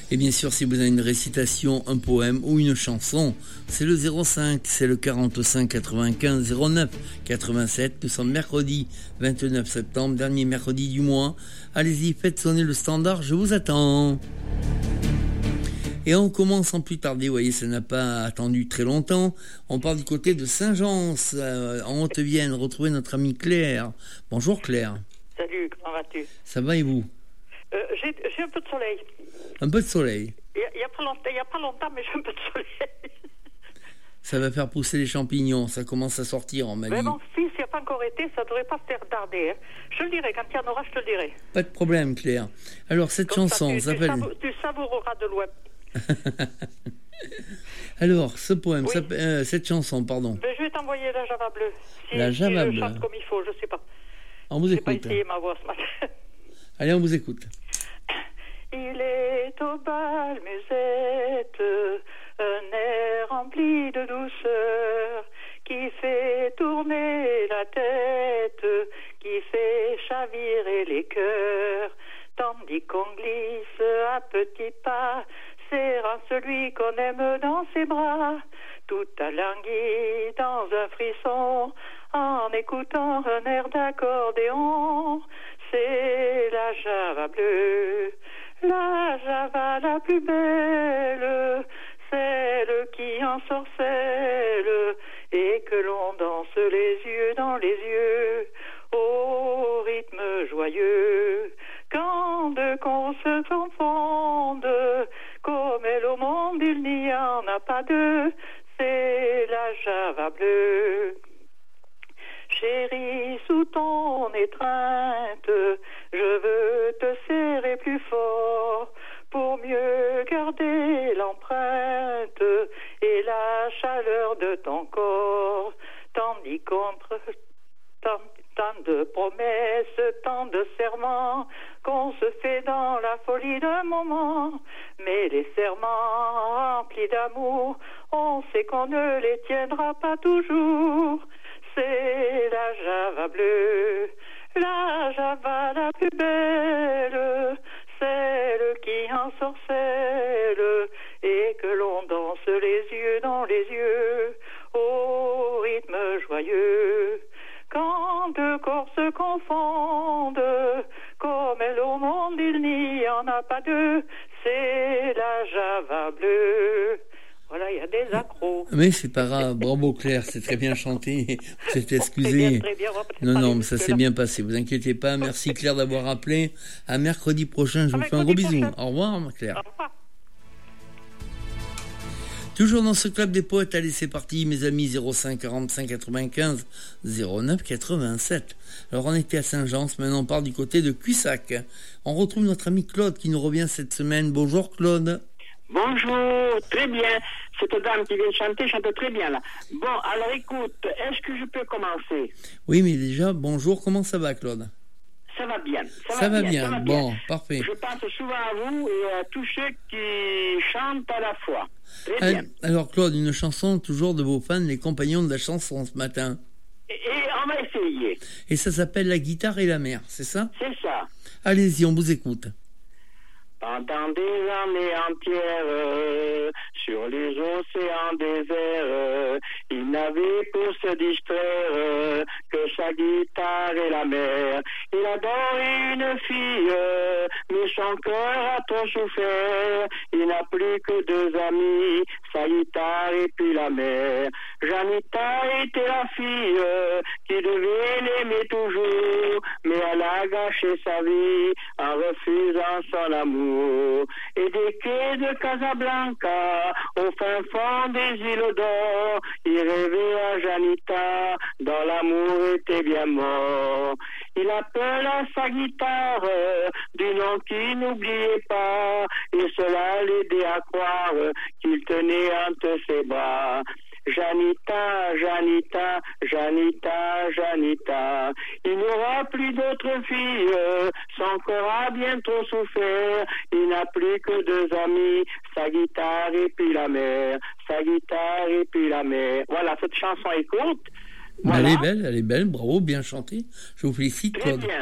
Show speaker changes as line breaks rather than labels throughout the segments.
Et bien sûr, si vous avez une récitation, un poème ou une chanson, c'est le 05, c'est le 45 95 09 87. Nous sommes mercredi 29 septembre, dernier mercredi du mois. Allez-y, faites sonner le standard, je vous attends. Et on commence sans plus tarder, vous voyez, ça n'a pas attendu très longtemps. On part du côté de Saint-Gence, en Haute-Vienne, retrouver notre amie Claire. Bonjour Claire.
Salut, comment vas-tu?
Ça va et vous?
J'ai un peu de soleil.
Un peu de soleil.
Il n'y a pas longtemps, mais j'ai un peu de soleil.
Ça va faire pousser les champignons, ça commence à sortir, on m'a dit.
Mais mon fils, il n'y a pas encore été, ça ne devrait pas se faire tarder. Hein. Je le dirai, quand il y en aura, je te le dirai.
Pas de problème, Claire. Alors, cette
comme
chanson s'appelle...
Tu savoureras de loin.
Alors, ce poème,
oui.
cette chanson, pardon.
Ben, je vais t'envoyer la Java bleue.
La Java bleue.
Je chante comme il faut, je ne sais pas.
On vous écoute.
Je n'ai pas essayé ma voix ce matin.
Allez, on vous écoute.
Il est au bal musette, un air rempli de douceur, qui fait tourner la tête, qui fait chavirer les cœurs, tandis qu'on glisse à petits pas, serrant celui qu'on aime dans ses bras, tout alangui dans un frisson, en écoutant un air d'accordéon. C'est la Java bleue, la Java la plus belle, celle qui ensorcelle et que l'on danse les yeux dans les yeux au rythme joyeux. Quand deux corps se confondent, comme elle au monde il n'y en a pas deux, c'est la Java bleue. Chérie, sous ton étreinte, je veux te serrer plus fort pour mieux garder l'empreinte et la chaleur de ton corps. Tandis qu'entre tant de promesses, tant de serments qu'on se fait dans la folie d'un moment. Mais les serments remplis d'amour, on sait qu'on ne les tiendra pas toujours. C'est la Java bleue, la Java la plus belle, celle qui ensorcelle et que l'on danse les yeux dans les yeux au rythme joyeux. Quand deux corps se confondent, comme elle au monde il n'y en a pas deux, c'est la Java bleue. Voilà, il y a des accros.
Mais c'est pas grave, bravo Claire, c'est très bien chanté. Vous êtes excusée.
Très bien,
non, mais ça s'est bien passé, vous inquiétez pas. Merci Claire d'avoir appelé. À mercredi prochain, je vous fais un gros bisou. Au revoir Claire.
Au revoir.
Toujours dans ce club des poètes, allez c'est parti mes amis, 05 45 95 09 87. Alors on était à Saint-Gence, maintenant on part du côté de Cuissac. On retrouve notre ami Claude qui nous revient cette semaine. Bonjour Claude.
Bonjour, très bien. Cette dame qui vient de chanter chante très bien là. Bon, alors écoute, est-ce que je peux commencer?
Oui, mais déjà, bonjour, comment ça va Claude?
Ça va bien.
Ça va bien, bon, parfait.
Je pense souvent à vous et à tous ceux qui chantent à la fois. Très bien.
Alors Claude, une chanson toujours de vos fans, les compagnons de la chanson ce matin.
Et on va essayer.
Et ça s'appelle La guitare et la mer, c'est ça?
C'est ça.
Allez-y, on vous écoute.
Pendant des années entières, sur les océans déserts, il n'avait pour se distraire que sa guitare et la mer. Il adorait une fille, mais son cœur a trop souffert. Il n'a plus que deux amis, sa guitare et puis la mer. Janita était la fille qui devait l'aimer toujours, mais elle a gâché sa vie en refusant son amour. Et des quais de Casablanca, au fin fond des îles d'or, il rêvait à Janita, dont l'amour était bien mort. Il appela sa guitare du nom qu'il n'oubliait pas, et cela l'aidait à croire qu'il tenait entre ses bras. Janita, Janita, Janita, Janita. Il n'y aura plus d'autres filles, son corps a bien trop souffert. Il n'a plus que deux amis, sa guitare et puis la mer. Sa guitare et puis la mer. Voilà, cette chanson est courte. Voilà.
Elle est belle, bravo, bien chanté. Je vous félicite,
Très
Claude.
bien.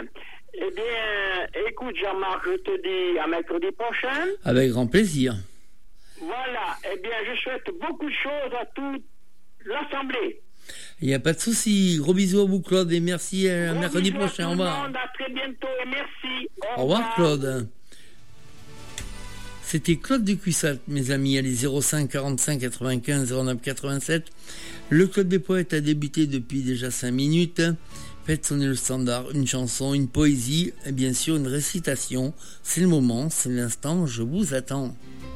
Eh bien, écoute Jean-Marc, je te dis à mercredi prochain.
Avec grand plaisir.
Voilà, eh bien, je souhaite beaucoup de choses à toute l'Assemblée.
Il n'y a pas de souci. Gros bisous à vous, Claude, et merci à mercredi prochain. Au revoir.
À très bientôt et merci.
Au revoir, Claude. C'était Claude de Cuissat, mes amis. Allez, 05 45 95 09 87. Le Club des Poètes a débuté depuis déjà 5 minutes. Faites sonner le standard, une chanson, une poésie et bien sûr une récitation. C'est le moment, c'est l'instant, je vous attends.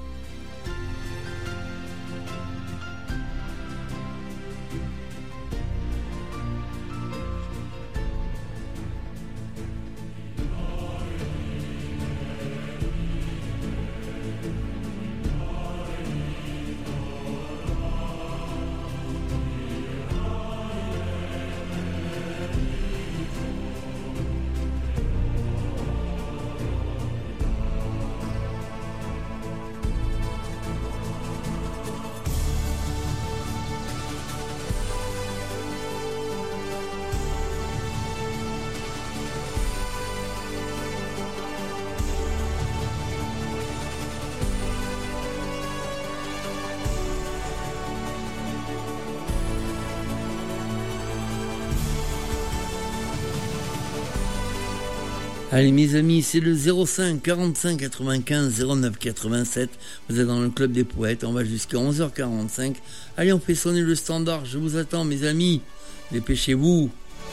Allez mes amis, c'est le 05 45 95 09 87. Vous êtes dans le Club des Poètes, on va jusqu'à 11h45. Allez, on fait sonner le standard, je vous attends mes amis. Dépêchez-vous.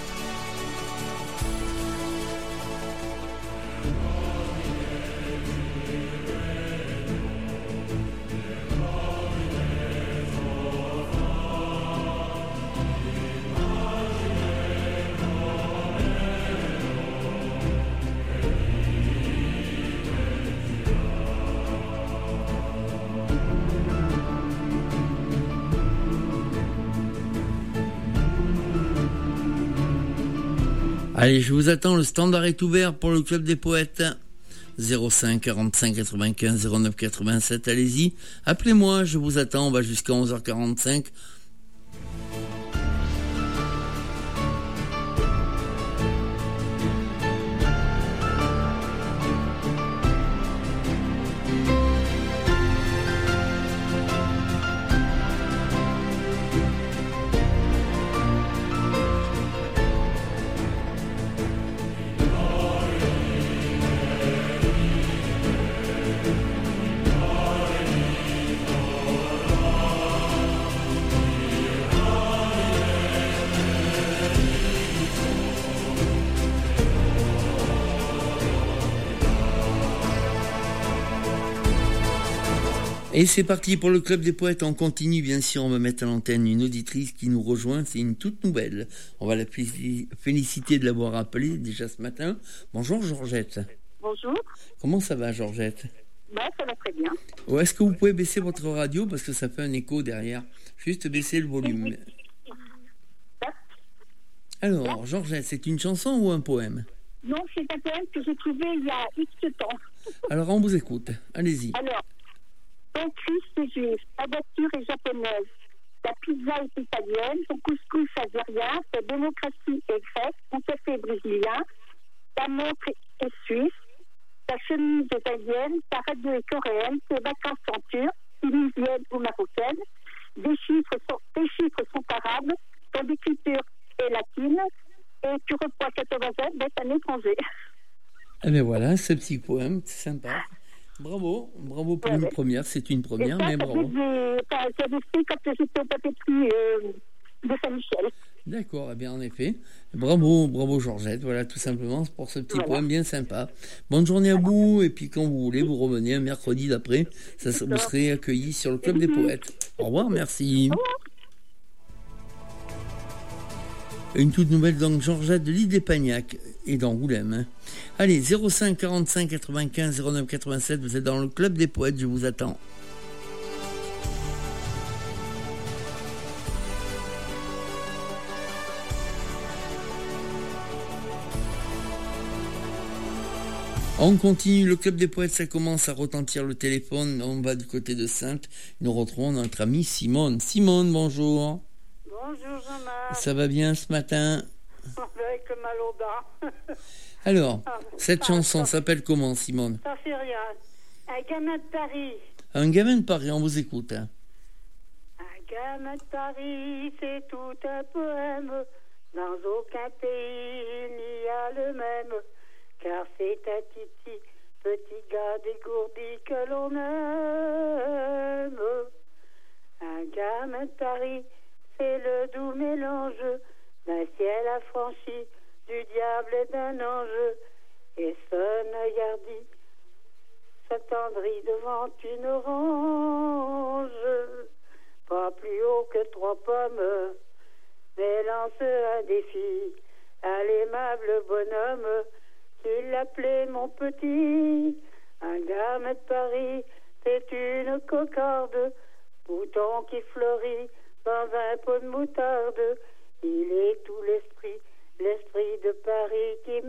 Allez, je vous attends, le standard est ouvert pour le Club des Poètes. 05 45 95 09 87, allez-y. Appelez-moi, je vous attends, on va jusqu'à 11h45. Et c'est parti pour le Club des Poètes, on continue bien sûr, on va mettre à l'antenne une auditrice qui nous rejoint, c'est une toute nouvelle. On va la féliciter de l'avoir appelée déjà ce matin. Bonjour Georgette.
Bonjour.
Comment ça va Georgette?
Ça va très bien.
Ouais, est-ce que vous pouvez baisser votre radio parce que ça fait un écho derrière? Juste baisser le volume. Alors Georgette, c'est une chanson ou un poème?
Non, c'est un poème que j'ai trouvé il y a X temps.
Alors on vous écoute, allez-y.
Alors, ton Christ est juif, ta voiture est japonaise, ta pizza est italienne, ton couscous algérien, ta démocratie est grecque, ton café est brésilien, ta montre est suisse, ta chemise est indienne, ta radio est coréenne, tes vacances sont turques, tunisiennes ou marocaines, tes chiffres sont arabes, ton écriture est latine, et tu reçois 87 d'être un étranger.
Eh bien voilà, ce petit poème, c'est sympa. Bravo pour une première, c'est une première, mais bravo.
Ça fait quand j'étais au papeterie de Saint-Michel.
D'accord, eh bien en effet. Bravo Georgette, voilà tout simplement pour ce petit poème bien sympa. Bonne journée à vous, et puis quand vous voulez, vous revenez un mercredi d'après, vous serez accueillis sur le Club des Poètes. Au revoir, merci. Au revoir. Une toute nouvelle donc Georgette de l'île des Pagnac et d'Angoulême. Hein. Allez, 05 45 95 09 87, vous êtes dans le Club des Poètes, je vous attends. On continue, le Club des Poètes, ça commence à retentir le téléphone, on va du côté de Saintes, nous retrouvons notre amie Simone. Simone, bonjour.
Bonjour Jean-Marc.
Ça va bien ce matin?
Avec mal au bas.
Alors, cette chanson s'appelle comment, Simone?
Ça fait rien. Un gamin de Paris.
Un gamin de Paris, on vous écoute. Hein.
Un gamin de Paris, c'est tout un poème. Dans aucun pays il n'y a le même. Car c'est un titi, petit gars dégourdi que l'on aime. Un gamin de Paris, c'est le doux mélange d'un ciel affranchi, du diable et d'un ange. Et son œil hardi s'attendrit devant une orange. Pas plus haut que 3 pommes, mais lance un défi à l'aimable bonhomme qu'il appelait mon petit. Un gamin de Paris, c'est une cocarde, bouton qui fleurit dans un pot de moutarde. Il est tout l'esprit de Paris qui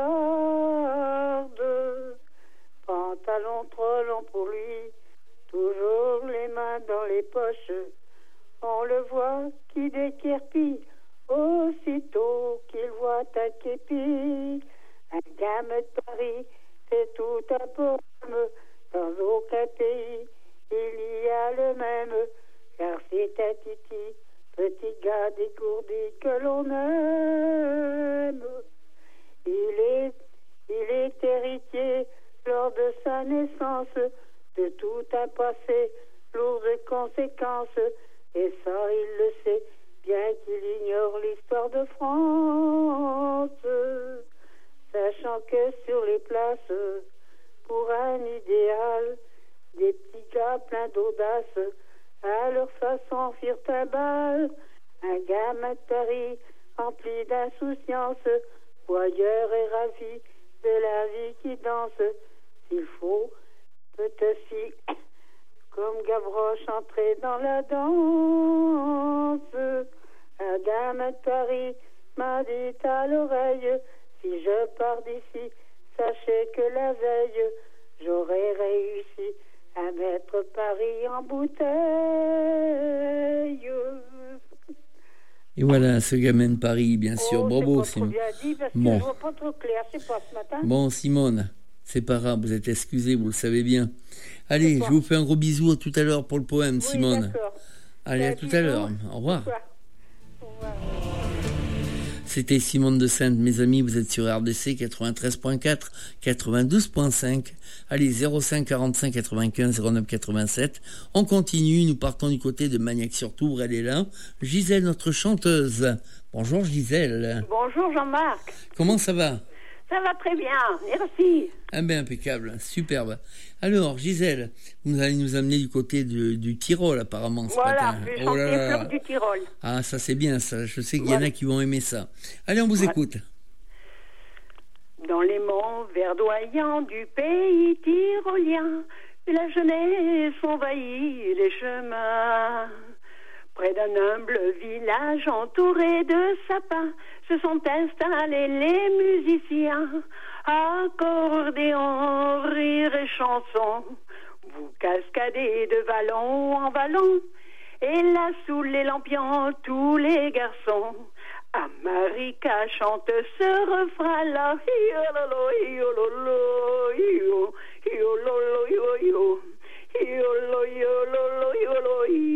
musarde. Pantalon trop long pour lui, toujours les mains dans les poches. On le voit qui déquerpille aussitôt qu'il voit un képi. Un gamin de Paris, c'est tout un poème. Dans aucun pays il y a le même. Car c'est un titi, petit gars dégourdi que l'on aime. Il est héritier lors de sa naissance de tout un passé lourd de conséquences. Et ça, il le sait, bien qu'il ignore l'histoire de France. Sachant que sur les places, pour un idéal, des petits gars pleins d'audace, à leur façon firent un bal. Un gamin de Paris, rempli d'insouciance, voyeur et ravi de la vie qui danse. S'il faut, peut aussi, comme Gavroche, entrer dans la danse. Un gamin de Paris m'a dit à l'oreille, si je pars d'ici, sachez que la veille, j'aurais réussi à mettre Paris en bouteille.
Et voilà, ce gamin de Paris, bien sûr. Bravo,
Simone.
Bon.
Je vois pas trop clair, c'est pas ce matin.
Bon, Simone, c'est pas grave, vous êtes excusée, vous le savez bien. Allez, je vous fais un gros bisou, à tout à l'heure pour le poème, oui, Simone.
D'accord.
Allez, à tout à l'heure. Au revoir. Au revoir. C'était Simone de Sainte, mes amis, vous êtes sur RDC 93.4, 92.5. Allez, 05 45 95 09 87. On continue, nous partons du côté de Magnac-sur-Tours, elle est là. Gisèle, notre chanteuse. Bonjour Gisèle.
Bonjour Jean-Marc.
Comment ça va?
Ça va très bien, merci.
Ah ben impeccable, superbe. Alors Gisèle, vous allez nous amener du côté du Tyrol apparemment ce matin.
Voilà, je vais chanter Fleurs du Tyrol.
Ah ça c'est bien ça, je sais qu'il y en a qui vont aimer ça. Allez, on vous écoute.
Dans les monts verdoyants du pays tyrolien, la jeunesse envahit les chemins. Près d'un humble village entouré de sapins, se sont installés les musiciens. Accordéon, rire et chanson, vous cascadez de vallon en vallon. Et là, sous les lampions, tous les garçons, Amarika chante ce refrain-là. Iololo, iololo, iololo, iololo, iololo, iololo, iololo, iololo,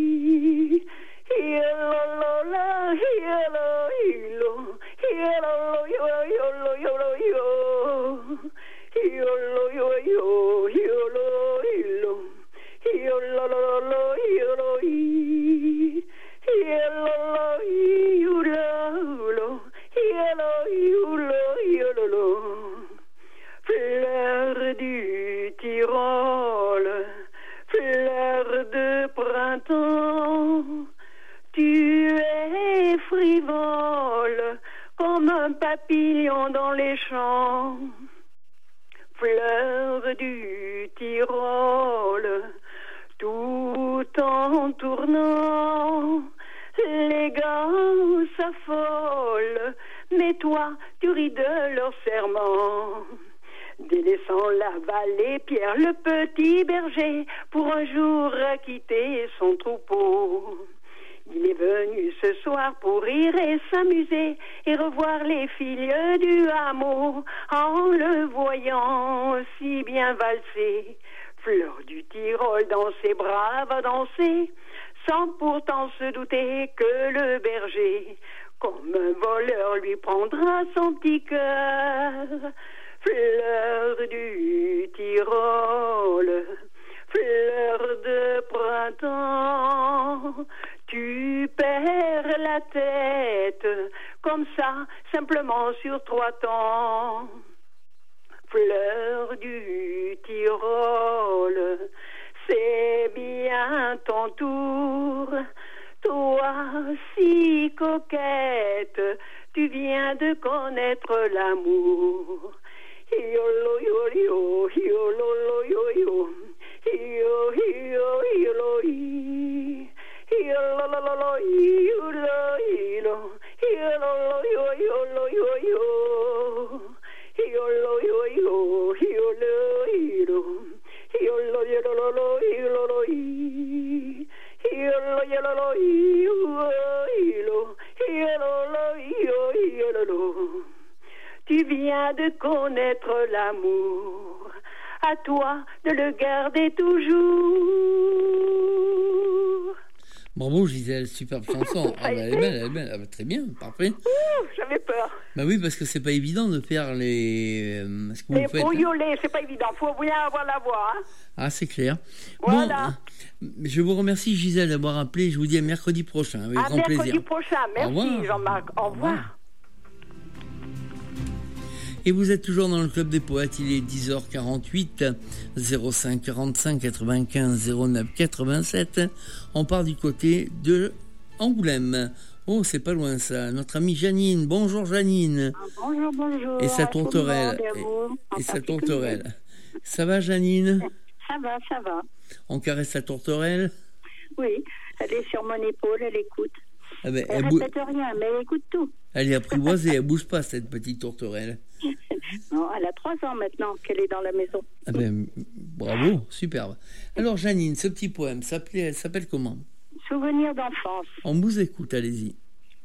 fleur du Tyrol, fleur de printemps, tu es frivole comme un papillon dans les champs. Fleur du Tyrol, tout en tournant, les gars s'affolent, mais toi, tu ris de leur serment. Délaissant la vallée, Pierre le petit berger, pour un jour quitter son troupeau. Il est venu ce soir pour rire et s'amuser et revoir les filles du hameau en le voyant si bien valser. Fleur du Tyrol dans ses bras va danser sans pourtant se douter que le berger, comme un voleur, lui prendra son petit cœur. Fleur du Tyrol, fleur de printemps, tu perds la tête comme ça, simplement sur 3 temps. Fleur du Tyrol, c'est bien ton tour. Toi, si coquette, tu viens de connaître l'amour. Yolo, yo, yo, yolo, yo, yo, yo, yo, yolo, yolo, tu viens de connaître l'amour, à toi de le garder toujours.
Bravo Gisèle, superbe chanson. Elle est belle, elle est belle. Ah, bah, très bien, parfait.
J'avais peur.
Bah oui, parce que c'est pas évident de faire les... ce que
Les
vous faites,
brouillolés, c'est pas évident. Faut bien avoir la voix. Hein.
Ah, c'est clair.
Voilà.
Bon, je vous remercie Gisèle d'avoir appelé. Je vous dis à mercredi prochain, avec grand plaisir.
À mercredi prochain. Merci Jean-Marc. Au revoir.
Et vous êtes toujours dans le Club des Poètes, il est 10h48, 05 45 95 09 87. On part du côté de Angoulême. Oh, c'est pas loin ça. Notre amie Janine. Bonjour Janine.
Bonjour, bonjour.
Et sa tourterelle. Et sa tourterelle. Ça va Janine?
Ça va.
On caresse sa tourterelle?
Oui, elle est sur mon épaule, elle écoute.
Ah ben,
elle répète rien, mais elle écoute tout.
Elle est apprivoisée, elle bouge pas cette petite tourterelle.
Non, elle a 3 ans maintenant qu'elle est dans la maison.
Ah ben, bravo, superbe. Alors Janine, ce petit poème s'appelle comment?
Souvenir d'enfance.
On vous écoute, allez-y.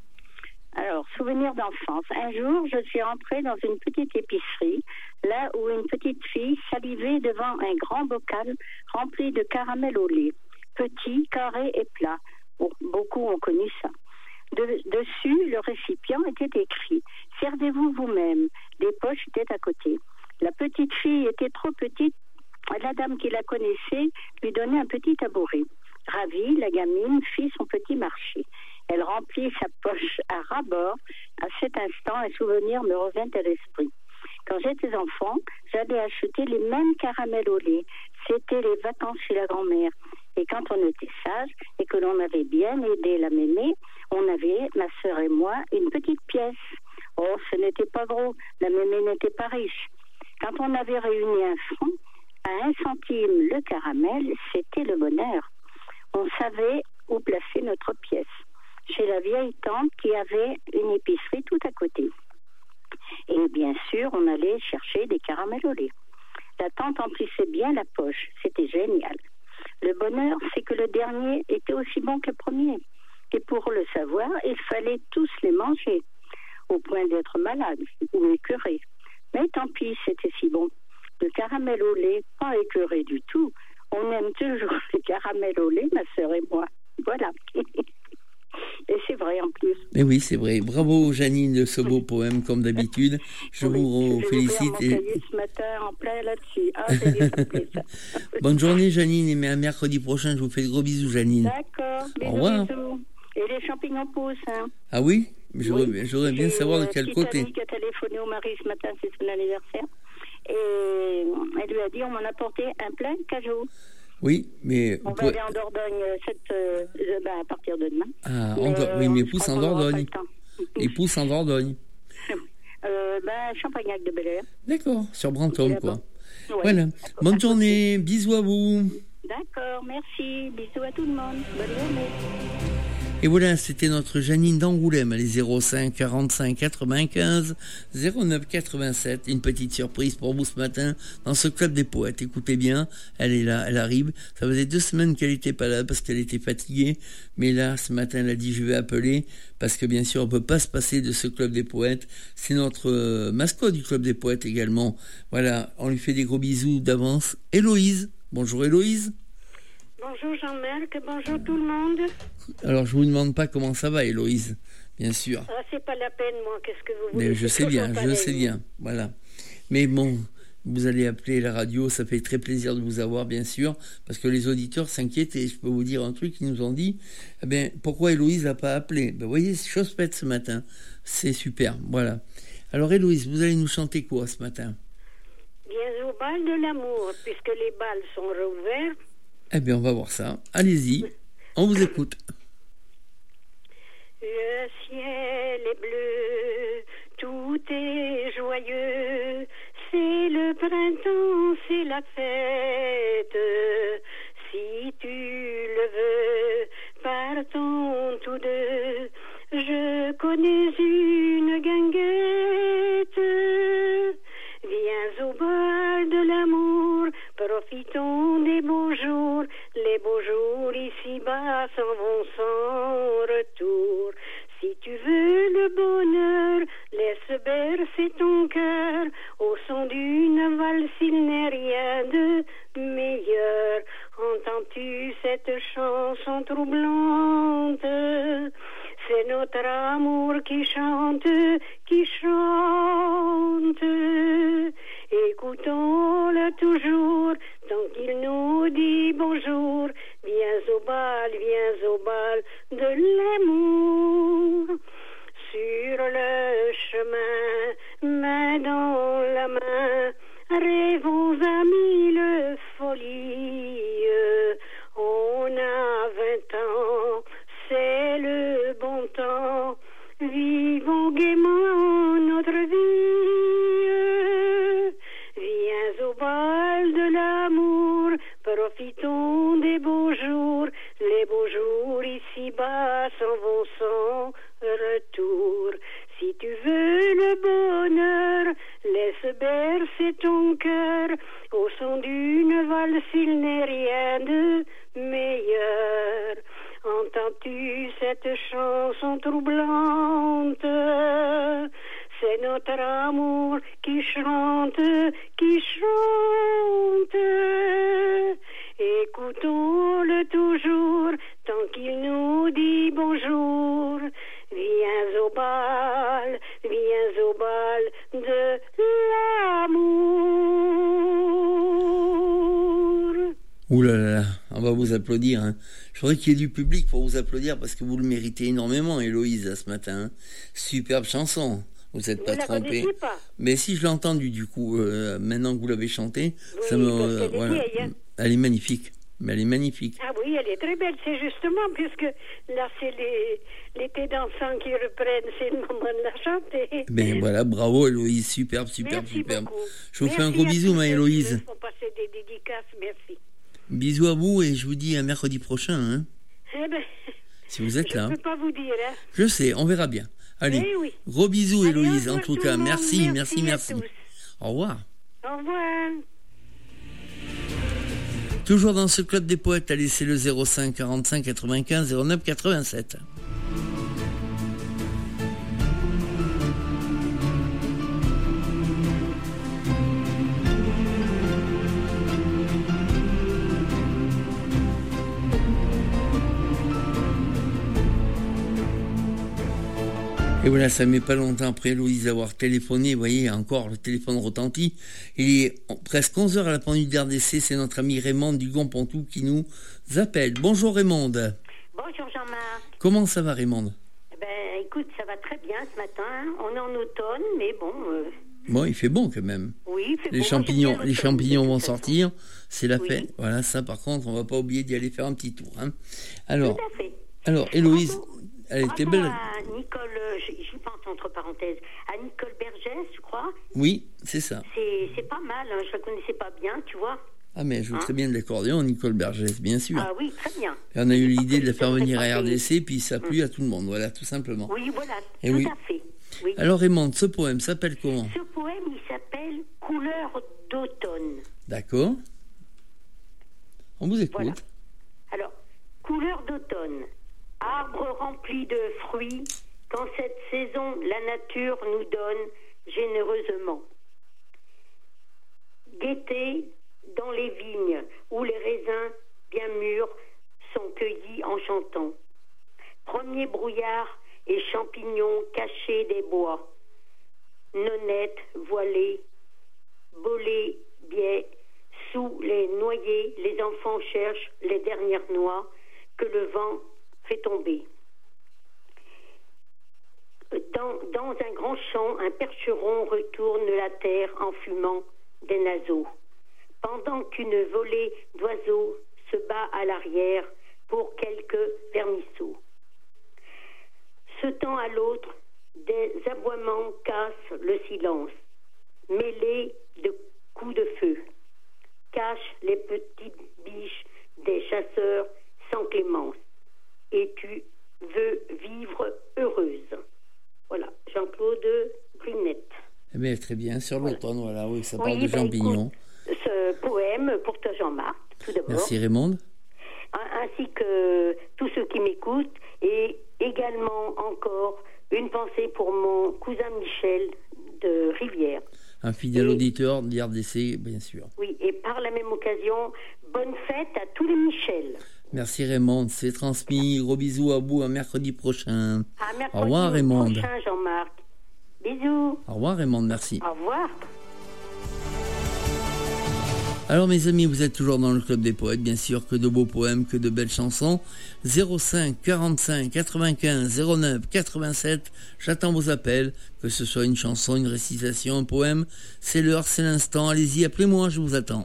Alors, souvenir d'enfance. Un jour, je suis entrée dans une petite épicerie, là où une petite fille salivait devant un grand bocal rempli de caramel au lait. Petit, carré et plat. Bon, beaucoup ont connu ça. Dessus, le récipient était écrit « Servez-vous vous-même ». Les poches étaient à côté. La petite fille était trop petite. La dame qui la connaissait lui donnait un petit tabouret. Ravie, la gamine fit son petit marché. Elle remplit sa poche à ras-bord. À cet instant, un souvenir me revint à l'esprit. Quand j'étais enfant, j'allais acheter les mêmes caramels au lait. C'était les vacances chez la grand-mère. Et quand on était sage et que l'on avait bien aidé la mémé, on avait, ma sœur et moi, une petite pièce. Oh, ce n'était pas gros, la mémé n'était pas riche. Quand on avait réuni 1 franc, à 1 centime le caramel, c'était le bonheur. On savait où placer notre pièce. Chez la vieille tante qui avait une épicerie tout à côté. Et bien sûr, on allait chercher des caramels au lait. La tante emplissait bien la poche, c'était génial. Le bonheur, c'est que le dernier était aussi bon que le premier. Et pour le savoir, il fallait tous les manger, au point d'être malade ou écœuré. Mais tant pis, c'était si bon. Le caramel au lait, pas écœuré du tout. On aime toujours les caramels au lait, ma sœur et moi. Voilà. Et c'est vrai en plus.
Mais oui, c'est vrai. Bravo Janine de ce beau poème, comme d'habitude. Je vous félicite.
Je vais ce matin en plein là-dessus. Ah, j'ai bien fait ça.
Bonne journée Janine, et à mercredi prochain, je vous fais de gros bisous Janine.
D'accord,
au revoir.
Bisous. Et les champignons poussent. Hein.
Ah oui, j'aurais bien savoir de quel côté.
J'ai une qui a téléphoné au mari ce matin, c'est son anniversaire. Et elle lui a dit, on m'en a porté un plein de cajou.
Oui, mais...
On va aller en Dordogne à partir de demain.
Ah, oui, mais pousse en Dordogne. Il pousse en Dordogne.
Champagnac de Bel-Air.
D'accord, sur Brantôme, quoi.
Ouais.
Voilà. Bonne journée, bisous à vous.
D'accord, merci. Bisous à tout le monde. Bonne journée.
Et voilà, c'était notre Janine d'Angoulême, les 05 45 95 09 87. Une petite surprise pour vous ce matin dans ce club des poètes. Écoutez bien, elle est là, elle arrive. Ça faisait 2 semaines qu'elle n'était pas là parce qu'elle était fatiguée. Mais là, ce matin, elle a dit je vais appeler parce que bien sûr, on ne peut pas se passer de ce club des poètes. C'est notre mascotte du club des poètes également. Voilà, on lui fait des gros bisous d'avance. Héloïse. Bonjour Héloïse.
Bonjour Jean-Marc, bonjour tout le monde.
Alors je vous demande pas comment ça va Héloïse, bien sûr.
Ah, c'est pas la peine moi, qu'est-ce que vous voulez.
Mais je sais bien, voilà. Mais bon, vous allez appeler la radio, ça fait très plaisir de vous avoir bien sûr, parce que les auditeurs s'inquiètent et je peux vous dire un truc, ils nous ont dit, eh bien, pourquoi Héloïse n'a pas appelé? Ben, vous voyez, c'est chose faite ce matin, c'est super, voilà. Alors Héloïse, vous allez nous chanter quoi ce matin?
Viens au bal de l'amour, puisque les bals sont rouverts.
Eh bien, on va voir ça. Allez-y, on vous écoute.
Le ciel est bleu, tout est joyeux. C'est le printemps, c'est la fête. Si tu le veux, partons tous deux. Je connais une guinguette. Viens au bal de l'amour, profitons des beaux jours. Les beaux jours ici-bas s'en vont sans retour. Si tu veux le bonheur, laisse bercer ton cœur. Au son d'une valse, il n'est rien de meilleur. Entends-tu cette chanson troublante? C'est notre amour qui chante, qui chante. Écoutons-le toujours, tant qu'il nous dit bonjour. Viens au bal de l'amour. Sur le chemin, main dans la main, rêvons à mille folies. On a 20 ans, c'est le bon temps. Vivons gaiement notre vie. Viens au bal de l'amour, profitons des beaux jours. Les beaux jours ici-bas s'en vont sans retour. Si tu veux le bonheur, laisse bercer ton cœur. Au son d'une valse, il n'est rien de meilleur. Entends-tu cette chanson troublante? C'est notre amour qui chante, qui chante. Écoutons-le toujours, tant qu'il nous dit bonjour. Viens au bal de l'amour.
Ouh là là, on va vous applaudir. Hein. Je voudrais qu'il y ait du public pour vous applaudir parce que vous le méritez énormément, Héloïse, ce matin. Hein. Superbe chanson. Vous n'êtes pas trompé. Mais si je l'ai entendu, du coup, maintenant que vous l'avez chantée,
oui,
ça me. Voilà. Elle est magnifique. Mais elle est magnifique.
Ah oui, elle est très belle. C'est justement, puisque là, c'est l'été dansant qui reprennent, c'est le moment de la chanter.
Ben voilà, bravo Héloïse, superbe.
Merci beaucoup.
Je vous fais un gros bisou, ma Héloïse.
On passer des dédicaces, merci.
Bisous à vous et je vous dis à mercredi prochain. Hein.
Eh ben,
si vous êtes là.
Je ne peux pas vous dire. Hein.
Je sais, on verra bien. Allez,
oui.
Gros bisous Héloïse, en tout cas. Merci. Au revoir.
Au revoir.
Toujours dans ce club des poètes, allez, c'est le 05 45 95 09 87. Et voilà, ça met pas longtemps après Louise avoir téléphoné, vous voyez, encore le téléphone retentit. Il est presque 11h à la pendule d'RDC, c'est notre ami Raymond du Gond-Pontou qui nous appelle. Bonjour Raymond.
Bonjour Jean-Marc.
Comment ça va Raymond?
Ben écoute, ça va très bien ce matin. On est en automne, mais bon...
Bon, il fait bon quand même.
Oui, il fait
les
bon.
Les champignons vont sortir, c'est la fête.
Oui.
Voilà, ça par contre, on va pas oublier d'y aller faire un petit tour. Hein. Alors,
tout à fait.
Alors, Héloïse, elle était belle.
À Nicole, j'y pense entre parenthèses, à Nicole Bergès, je crois.
Oui, c'est ça.
C'est pas mal, hein, je la connaissais pas bien, tu vois.
Ah, mais elle joue très bien de l'accordéon, Nicole Bergès, bien sûr.
Ah oui, très bien.
Et on a eu l'idée de la faire venir à RDC, puis ça a plu à tout le monde, voilà, tout simplement.
Oui, voilà,
Et
tout
oui.
à fait. Oui.
Alors, Raymond, ce poème s'appelle comment?
Ce poème, il s'appelle Couleur d'automne.
D'accord. On vous écoute.
Voilà. Alors, couleur d'automne, arbre rempli de fruits, quand cette saison la nature nous donne généreusement. Gaieté dans les vignes, où les raisins bien mûrs sont cueillis en chantant. Premier brouillard et champignons cachés des bois. Nonnettes voilées, bolets biais, sous les noyers, les enfants cherchent les dernières noix que le vent fait tomber. Dans un grand champ, un percheron retourne la terre en fumant des naseaux, pendant qu'une volée d'oiseaux se bat à l'arrière pour quelques vermisseaux. Ce temps à l'autre, des aboiements cassent le silence, mêlés de coups de feu, cachent les petites biches des chasseurs sans clémence. Et tu veux vivre heureuse. Voilà, Jean-Claude Brunette.
Eh bien, très bien, sur l'automne, voilà, oui, ça parle
Oui,
de champignons.
Écoute, ce poème pour toi, Jean-Marc, tout d'abord.
Merci, Raymond.
Ainsi que tous ceux qui m'écoutent, et également encore une pensée pour mon cousin Michel de Rivière.
Un fidèle auditeur d'IRDC, bien sûr.
Oui, et par la même occasion, bonne fête à tous les Michel.
Merci Raymond, c'est transmis. Gros bisous à vous, à mercredi prochain.
À mercredi
Au revoir Raymond.
prochain, Jean-Marc. Bisous.
Au revoir Raymond, merci.
Au revoir.
Alors mes amis, vous êtes toujours dans le Club des Poètes, bien sûr, que de beaux poèmes, que de belles chansons. 05 45 95 09 87, j'attends vos appels, que ce soit une chanson, une récitation, un poème. C'est l'heure, c'est l'instant, allez-y, appelez-moi, je vous attends.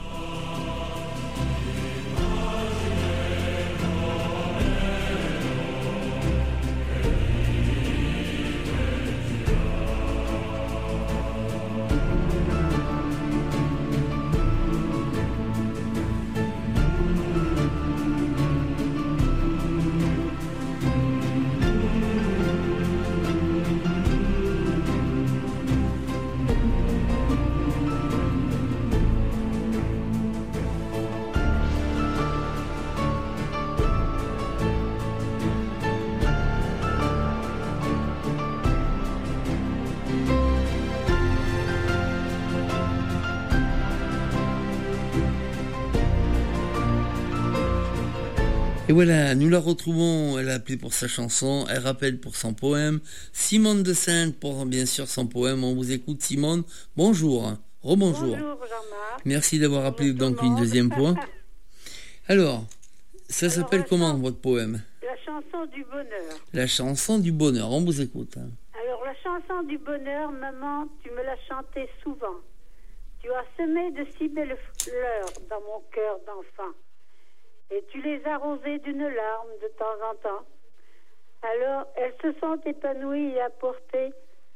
Et voilà, nous la retrouvons, elle a appelé pour sa chanson, elle rappelle pour son poème, Simone de Sainte pour bien sûr son poème, on vous écoute Simone, bonjour, rebonjour.
Bonjour Jean-Marc.
Merci d'avoir appelé donc une deuxième fois. Alors, ça s'appelle comment votre poème?
La chanson du bonheur.
La chanson du bonheur, on vous écoute.
Alors la chanson du bonheur, maman, tu me l'as chantée souvent. Tu as semé de si belles fleurs dans mon cœur d'enfant. Et tu les as arrosées d'une larme de temps en temps. Alors, elles se sont épanouies et apporté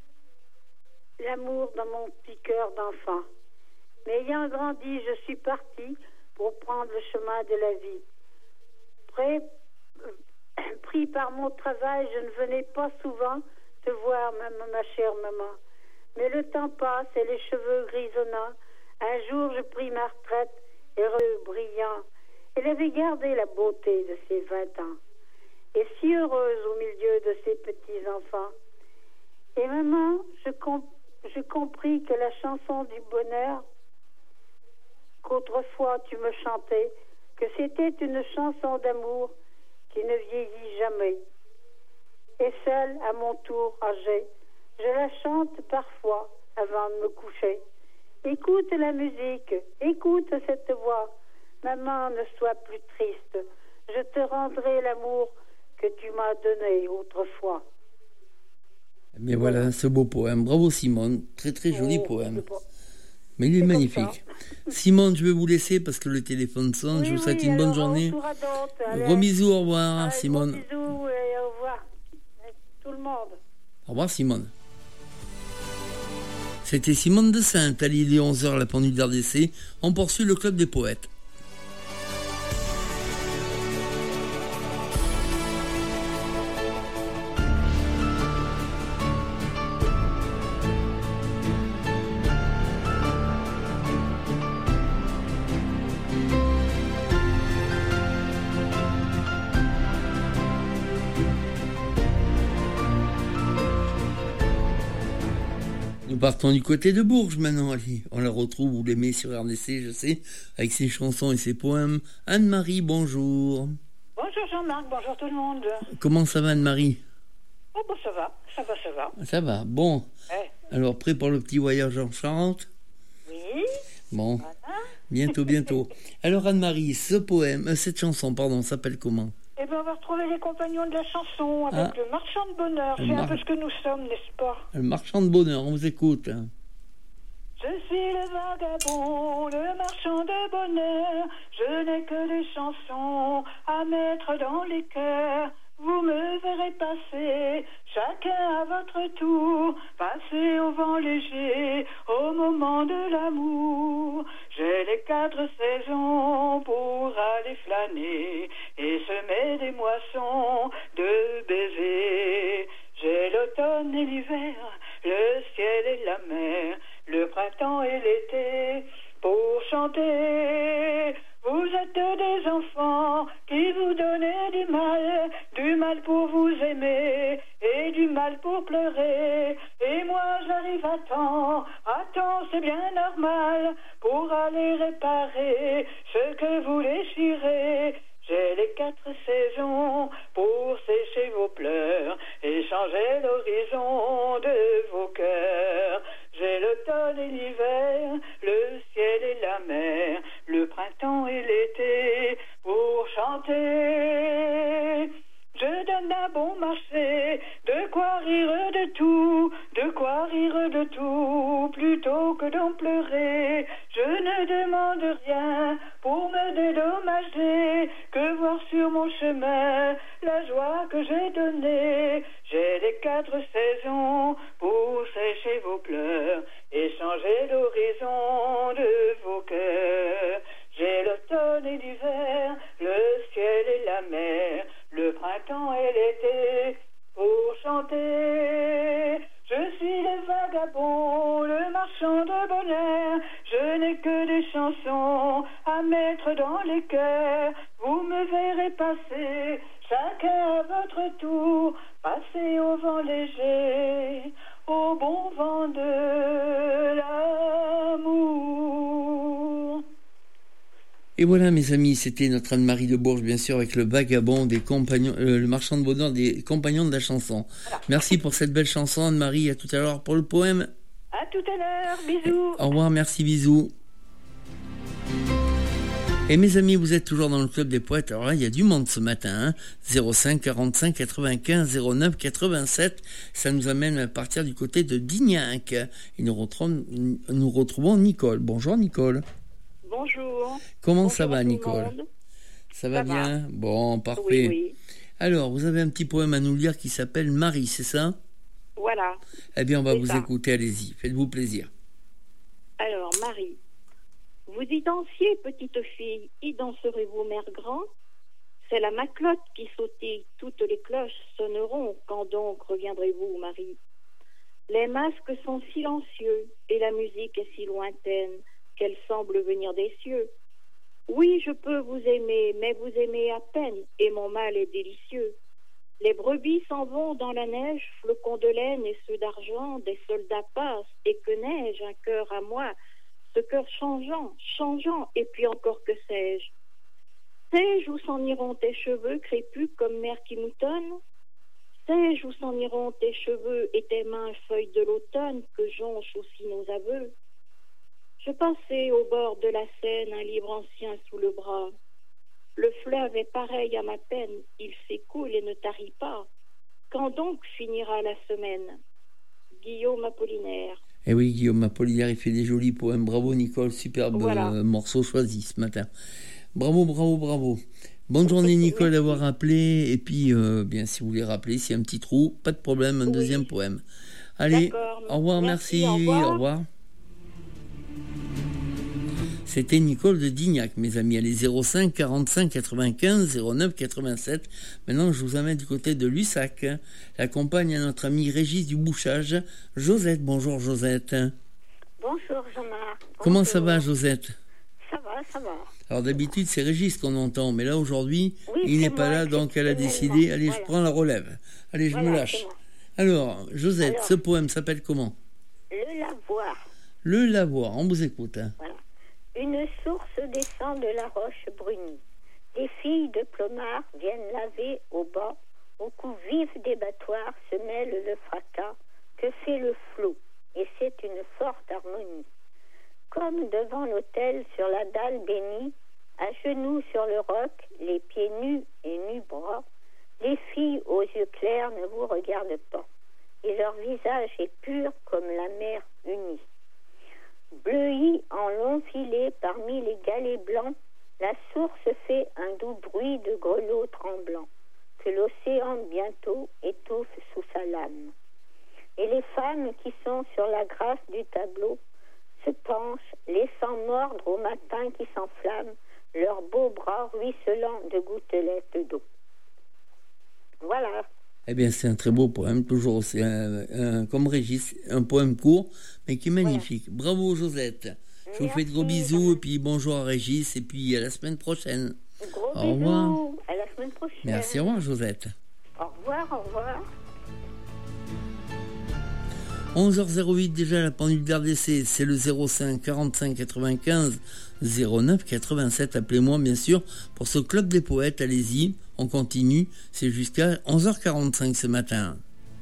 l'amour dans mon petit cœur d'enfant. Mais ayant grandi, je suis partie pour prendre le chemin de la vie. Pris par mon travail, je ne venais pas souvent te voir, ma chère maman. Mais le temps passe et les cheveux grisonnants. Un jour, je pris ma retraite, heureux, brillant. Elle avait gardé la beauté de ses 20 ans, et si heureuse au milieu de ses petits-enfants. Et maman, je compris que la chanson du bonheur, qu'autrefois tu me chantais, que c'était une chanson d'amour qui ne vieillit jamais. Et seule, à mon tour âgé, je la chante parfois avant de me coucher. Écoute la musique, écoute cette voix. Maman, ne sois plus triste. Je te rendrai l'amour que tu m'as donné autrefois.
Mais voilà, ce beau poème. Bravo Simone, très très joli poème. Mais il est magnifique. Simone, je vais vous laisser parce que le téléphone sonne. Je vous souhaite une bonne journée. Gros bisous, au revoir Simone.
Gros bisous et au revoir tout le monde.
Au revoir Simone. C'était Simone de Sainte, à l'île 11h, la pendule d'RDC. On poursuit le club des poètes. Nous partons du côté de Bourges maintenant, allez. On la retrouve, vous l'aimez sur RDC, je sais, avec ses chansons et ses poèmes. Anne-Marie, bonjour.
Bonjour Jean-Marc, bonjour tout le monde.
Comment ça va Anne-Marie?
Oh bon, ça va.
Ça va, bon.
Ouais.
Alors, prêt pour le petit voyage en Charente?
Oui.
Bon,
Voilà.
bientôt. Alors Anne-Marie, cette chanson, s'appelle comment?
Eh bien, on va retrouver les compagnons de la chanson avec le marchand de bonheur. C'est un peu ce que nous sommes, n'est-ce pas?
Le marchand de bonheur, on vous écoute.
Je suis le vagabond, le marchand de bonheur. Je n'ai que des chansons à mettre dans les cœurs. Vous me verrez passer, chacun à votre tour, passer au vent léger, au moment de l'amour. J'ai les 4 saisons pour aller flâner et semer des moissons de baisers. J'ai l'automne et l'hiver, le ciel et la mer, le printemps et l'été pour chanter. Vous êtes des enfants qui vous donnez du mal pour vous aimer et du mal pour pleurer. Et moi j'arrive à temps, c'est bien normal, pour aller réparer ce que vous déchirez. J'ai les 4 saisons pour sécher vos pleurs et changer l'horizon de vos cœurs. J'ai l'automne et l'hiver, le ciel et la mer, le printemps et l'été pour chanter. Je donne un bon marché, de quoi rire de tout, plutôt que d'en pleurer. Je ne demande rien pour me dédommager, que voir sur mon chemin la joie que j'ai donnée. J'ai les 4 saisons pour sécher vos pleurs et changer l'horizon de vos cœurs. J'ai l'automne et l'hiver, le ciel et la mer, le printemps et l'été pour chanter. Je suis le vagabond, le marchand de bonheur. Je n'ai que des chansons à mettre dans les cœurs. Vous me verrez passer, chacun à votre tour, passer au vent léger, au bon vent de l'amour.
Et voilà mes amis, c'était notre Anne-Marie de Bourges, bien sûr, avec le vagabond des compagnons, le marchand de bonheur des compagnons de la chanson. Voilà. Merci pour cette belle chanson Anne-Marie, à tout à l'heure pour le poème.
À tout à l'heure, bisous.
Au revoir, merci, bisous. Et mes amis, vous êtes toujours dans le club des poètes. Alors là, il y a du monde ce matin, 05 45 95 09 87. Ça nous amène à partir du côté de Dignac. Et nous retrouvons Nicole. Bonjour Nicole.
Bonjour.
Comment
Bonjour
ça va Nicole? Ça va bien? Bon, parfait.
Oui.
Alors, vous avez un petit poème à nous lire qui s'appelle Marie, c'est ça?
Voilà.
Eh bien, on va vous écouter, allez-y. Faites-vous plaisir.
Alors, Marie. Vous y dansiez, petite fille, y danserez-vous, mère grand? C'est la maclotte qui sautille, toutes les cloches sonneront, quand donc reviendrez-vous, Marie? Les masques sont silencieux, et la musique est si lointaine, qu'elle semble venir des cieux. Oui, je peux vous aimer, mais vous aimez à peine, et mon mal est délicieux. Les brebis s'en vont dans la neige, flocons de laine et ceux d'argent, des soldats passent, et que neige un cœur à moi, ce cœur changeant, et puis encore que sais-je? Sais-je où s'en iront tes cheveux crépus comme mer qui moutonne? Sais-je où s'en iront tes cheveux et tes mains feuilles de l'automne que jonchent aussi nos aveux? Je passais au bord de la Seine, un livre ancien sous le bras. Le fleuve est pareil à ma peine, il s'écoule et ne tarit pas. Quand donc finira la semaine? Guillaume Apollinaire.
Eh oui, Guillaume Apollinaire, il fait des jolis poèmes. Bravo Nicole, superbe morceau choisi ce matin. Bravo. Bonne journée Nicole d'avoir appelé. Et puis, bien si vous voulez rappeler, s'il y a un petit trou, pas de problème, un deuxième poème. Allez,
D'accord.
au revoir, merci. Au revoir. C'était Nicole de Dignac, mes amis. Allez, 05 45 95 09 87. Maintenant, je vous amène du côté de Lussac. La compagne à notre amie Régis du Bouchage, Josette. Bonjour, Josette.
Bonjour, Jean-Marc.
Comment ça va, Josette?
Ça va.
Alors, d'habitude, c'est Régis qu'on entend, mais là, aujourd'hui,
Oui,
il n'est
c'est
pas
moi,
là, donc elle a décidé, allez, je prends la relève. Allez, je me lâche. Alors, Josette, ce poème s'appelle comment?
Le lavoir.
Le lavoir, on vous écoute.
Voilà. Une source descend de la roche brunie. Des filles de Plomard viennent laver au bas. Au coup vif des battoirs se mêle le fracas que fait le flot, et c'est une forte harmonie. Comme devant l'autel sur la dalle bénie, à genoux sur le roc, les pieds nus et nus-bras, les filles aux yeux clairs ne vous regardent pas, et leur visage est pur comme la mer unie. Bleuie en longs filets parmi les galets blancs, la source fait un doux bruit de grelots tremblants, que l'océan bientôt étouffe sous sa lame. Et les femmes qui sont sur la grâce du tableau se penchent, laissant mordre au matin qui s'enflamme leurs beaux bras ruisselants de gouttelettes d'eau. Voilà.
Eh bien, c'est un très beau poème, toujours, c'est comme Régis, un poème court, mais qui est magnifique. Voilà. Bravo, Josette. Je vous fais de gros bisous, et puis bonjour à Régis, et puis à la semaine prochaine.
Gros
au revoir.
Bisous, à la semaine prochaine.
Merci, au revoir, Josette.
Au revoir.
11h08 déjà, la pendule d'RDC, c'est le 05 45 95 09 87. Appelez-moi, bien sûr, pour ce club des poètes. Allez-y, on continue. C'est jusqu'à 11h45 ce matin.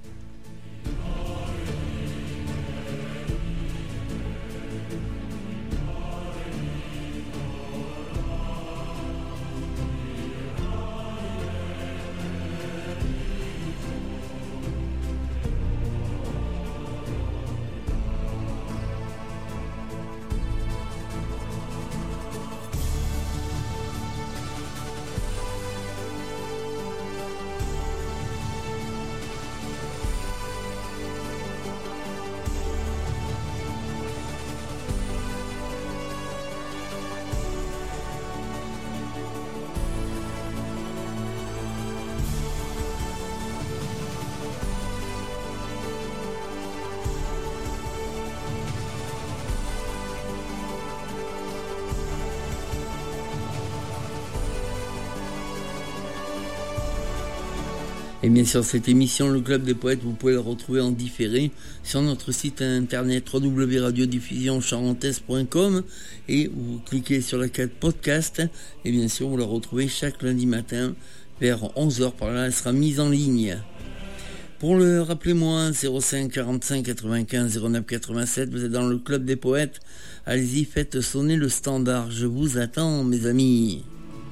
Et bien sûr, cette émission, le Club des Poètes, vous pouvez la retrouver en différé sur notre site internet www.radiodiffusioncharentais.com et vous cliquez sur la case podcast et bien sûr, vous la retrouvez chaque lundi matin vers 11h. Par là, elle sera mise en ligne. Pour le rappelez-moi, 05 45 95 09 87, vous êtes dans le Club des Poètes. Allez-y, faites sonner le standard. Je vous attends, mes amis.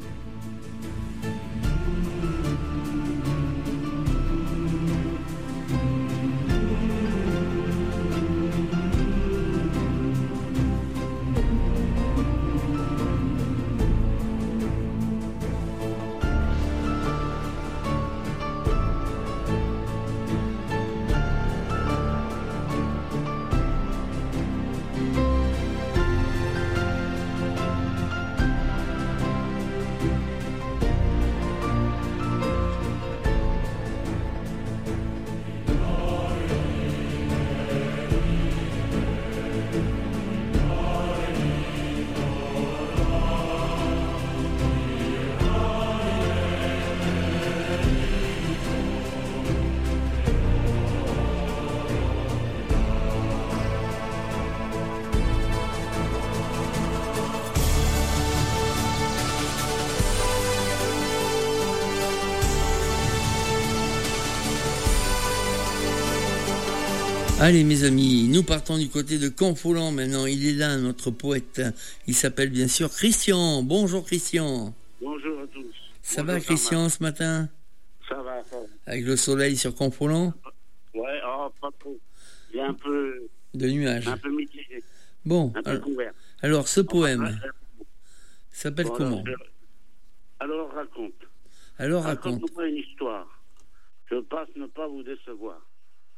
Allez mes amis, nous partons du côté de Confolens maintenant. Il est là, notre poète. Il s'appelle bien sûr Christian. Bonjour Christian.
Bonjour à tous.
Ça va Christian ce matin?
Ça va.
Avec le soleil sur Confolens?
Ouais, pas trop. Il y a un peu
de nuages.
Un peu mitigé.
Bon,
un peu couvert.
Alors ce poème s'appelle comment?
Alors raconte.
Alors raconte.
Raconte-moi une histoire. Je passe ne pas vous décevoir.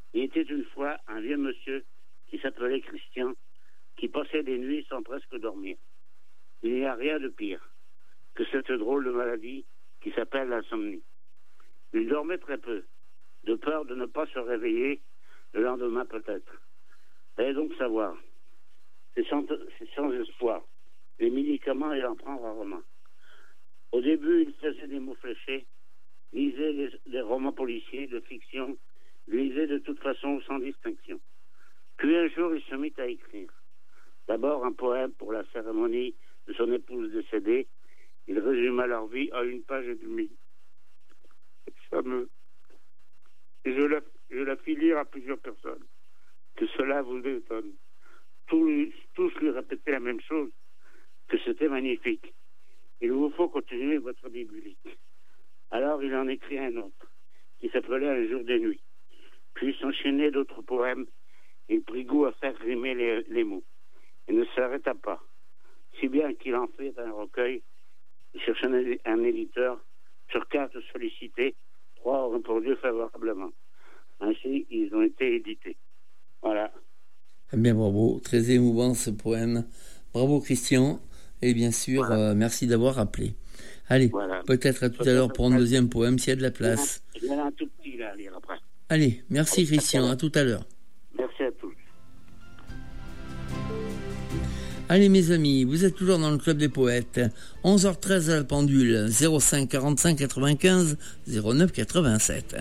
Il était une fois un vieux monsieur qui s'appelait Christian, qui passait des nuits sans presque dormir. Il n'y a rien de pire que cette drôle de maladie qui s'appelle l'insomnie. Il dormait très peu, de peur de ne pas se réveiller le lendemain peut-être. Allez donc savoir. C'est sans espoir. Les médicaments, il en prend rarement. Au début, il faisait des mots fléchés, lisait des romans policiers, de fiction, lisait de toute façon sans distinction. Puis un jour, il se mit à écrire. D'abord un poème pour la cérémonie de son épouse décédée. Il résuma leur vie à une page et demie. Fameux. Et je la fis lire à plusieurs personnes. Que cela vous étonne. Tous lui répétaient la même chose, que c'était magnifique. Il vous faut continuer votre biblique. Alors il en écrit un autre, qui s'appelait Un jour des nuits. Puis s'enchaînait d'autres poèmes. Il prit goût à faire rimer les mots. Il ne s'arrêta pas. Si bien qu'il en fait un recueil. Il cherchait un éditeur. Sur 4 sollicités, 3 ont répondu favorablement. Ainsi, ils ont été édités. Voilà.
Eh bien, bravo. Très émouvant ce poème. Bravo, Christian. Et bien sûr, voilà. Merci d'avoir appelé. Allez, voilà. Peut-être à tout à l'heure pour un deuxième poème, s'il y a de la place.
Il y en a un tout petit là à lire après.
Allez, merci Christian. À tout à l'heure.
Merci à tous.
Allez mes amis, vous êtes toujours dans le Club des Poètes. 11h13 à la pendule, 05 45 95 09 87.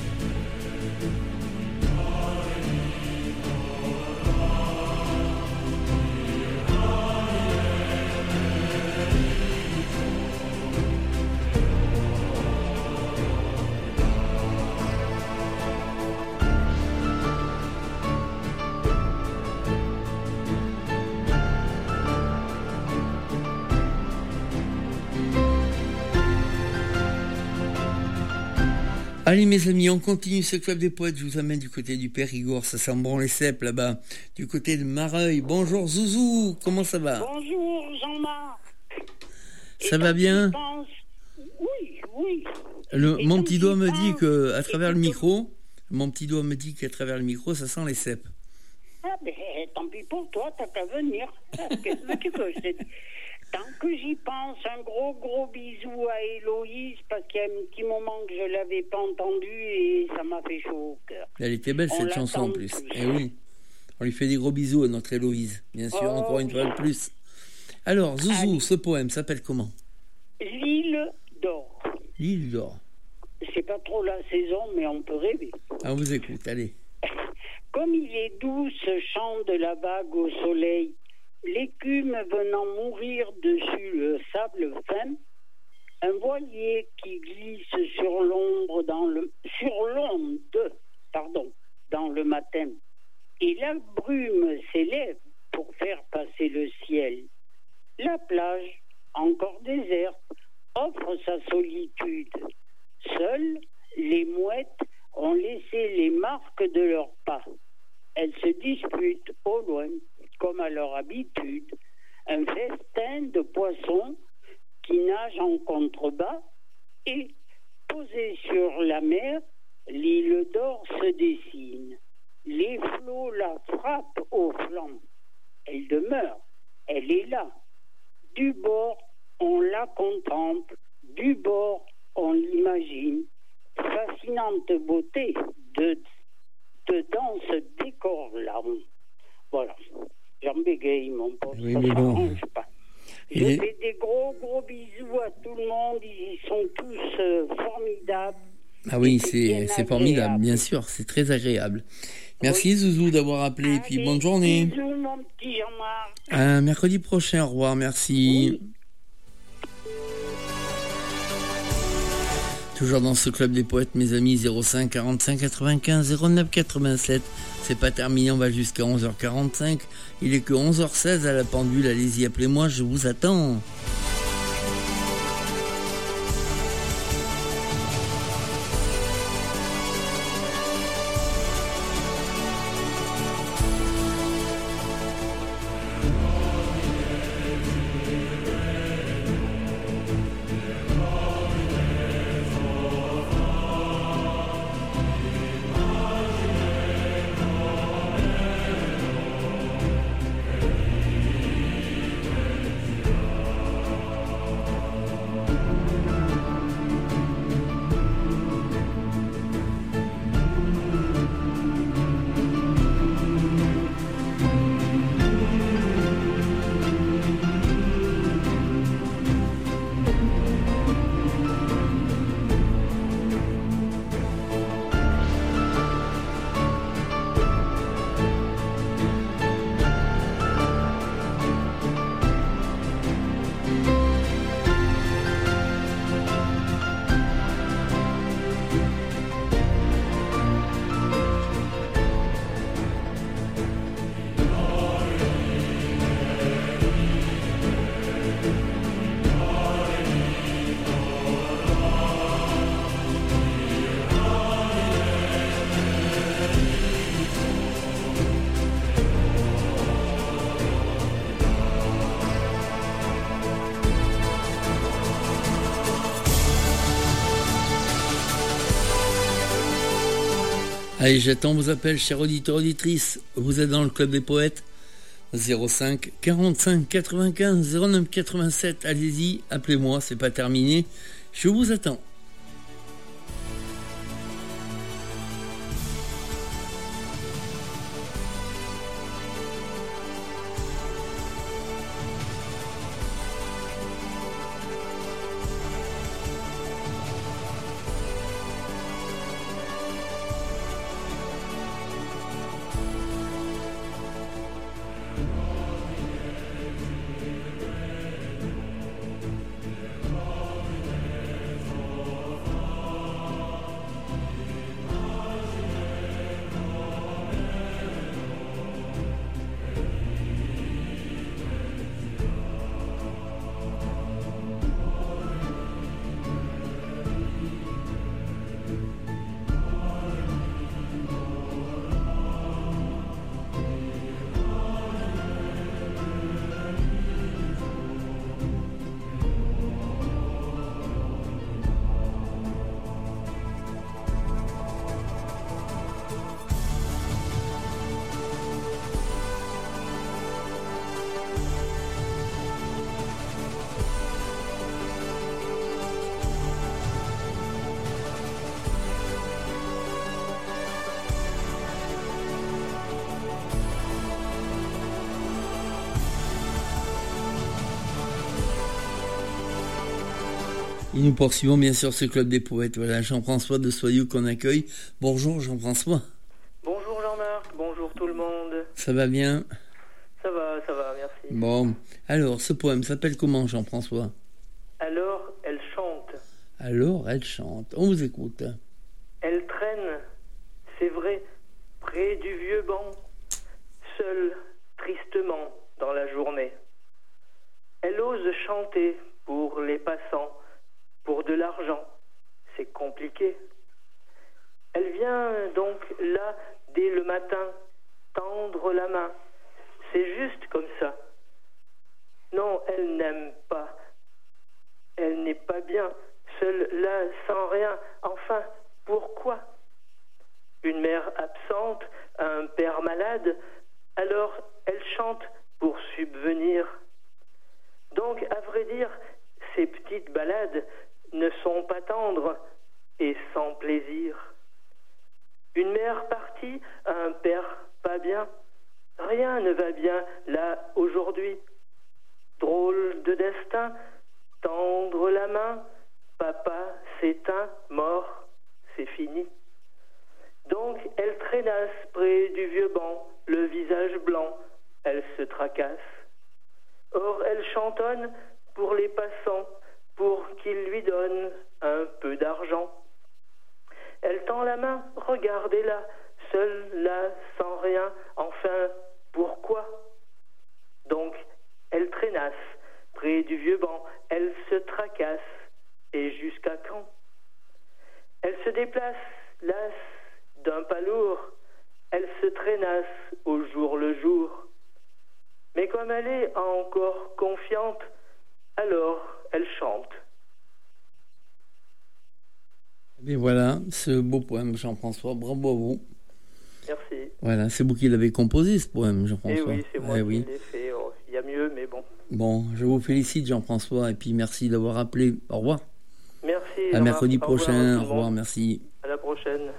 Allez mes amis, on continue ce Club des Poètes, je vous amène du côté du Périgord, ça sent bon les cèpes là-bas, du côté de Mareuil. Bonjour Zouzou, comment ça va?
Bonjour Jean-Marc.
Ça va bien?
Oui.
Mon petit doigt me dit qu'à travers le micro, qu'à micro, ça sent les cèpes.
Ah ben, tant pis pour toi, t'as qu'à venir. Qu'est-ce que tu veux, je te dis. Tant que j'y pense, un gros bisou à Héloïse, parce qu'il y a un petit moment que je l'avais pas entendue et ça m'a fait chaud au cœur.
Elle était belle cette chanson en plus. Eh oui, on lui fait des gros bisous à notre Héloïse, bien sûr, encore une fois de plus. Alors, Zouzou, ce poème s'appelle comment?
L'île d'or.
L'île d'or.
C'est pas trop la saison, mais on peut rêver.
On vous écoute, allez.
Comme il est doux ce chant de la vague au soleil, l'écume venant mourir dessus le sable fin, un voilier qui glisse sur l'onde dans le matin, et la brume s'élève pour faire passer le ciel. La plage, encore déserte, offre sa solitude. Seules les mouettes ont laissé les marques de leurs pas. Elles se disputent au loin, comme à leur habitude, un festin de poissons qui nagent en contrebas et, posée sur la mer, l'île d'or se dessine. Les flots la frappent au flanc. Elle demeure, elle est là. Du bord, on la contemple, du bord, on l'imagine. Fascinante beauté dedans ce décor-là. Voilà. J'en bégaye, mon pote.
Oui, mais bon.
Je fais des gros bisous à tout le monde. Ils sont tous formidables.
Ah oui, c'est formidable, bien sûr. C'est très agréable. Merci Zouzou d'avoir appelé. Et puis bonne journée.
Bisous, mon petit Jean-Marc.
À mercredi prochain. Au revoir. Merci. Oui. Toujours dans ce Club des Poètes, mes amis, 05 45 95 09 87. C'est pas terminé, on va jusqu'à 11h45. Il est que 11h16 à la pendule. Allez-y, appelez-moi, je vous attends. Allez, j'attends vos appels, chers auditeurs, auditrices. Vous êtes dans le Club des Poètes. 05 45 95 09 87. Allez-y, appelez-moi, c'est pas terminé. Je vous attends. Et nous poursuivons bien sûr ce Club des Poètes. Voilà, Jean-François de Soyeux qu'on accueille. Bonjour Jean-François.
Bonjour Jean-Marc, bonjour tout le monde.
Ça va bien?
Ça va, merci.
Bon, alors ce poème s'appelle comment Jean-François?
Alors elle chante.
Alors elle chante, on vous écoute.
Elle traîne, c'est vrai, près du vieux banc, seule, tristement, dans la journée. Elle ose chanter pour les passants, pour de l'argent, c'est compliqué. Elle vient donc là, dès le matin, tendre la main. C'est juste comme ça. Non, elle n'aime pas. Elle n'est pas bien, seule là, sans rien. Enfin, pourquoi? Une mère absente, un père malade, alors elle chante pour subvenir. Donc, à vrai dire, ces petites balades ne sont pas tendres et sans plaisir. Une mère partie, un père pas bien, rien ne va bien là aujourd'hui. Drôle de destin, tendre la main, papa s'éteint, mort, c'est fini. Donc elle traînasse près du vieux banc, le visage blanc, elle se tracasse. Or elle chantonne pour les passants, pour qu'ils lui donnent un peu d'argent. Elle tend la main, regardez-la, seule là, sans rien, enfin, pourquoi? Donc, elle traînasse près du vieux banc, elle se tracasse, et jusqu'à quand? Elle se déplace, lasse d'un pas lourd, elle se traînasse au jour le jour. Mais comme elle est encore confiante, alors elle chante.
Et voilà, ce beau poème, Jean-François, bravo à vous.
Merci.
Voilà, c'est vous qui l'avez composé, ce poème, Jean-François.
Eh oui, c'est moi qui l'ai fait. Oh, il y a mieux, mais bon.
Bon, je vous félicite, Jean-François, et puis merci d'avoir appelé. Au revoir.
Merci.
À mercredi prochain. Au revoir, merci.
À la prochaine.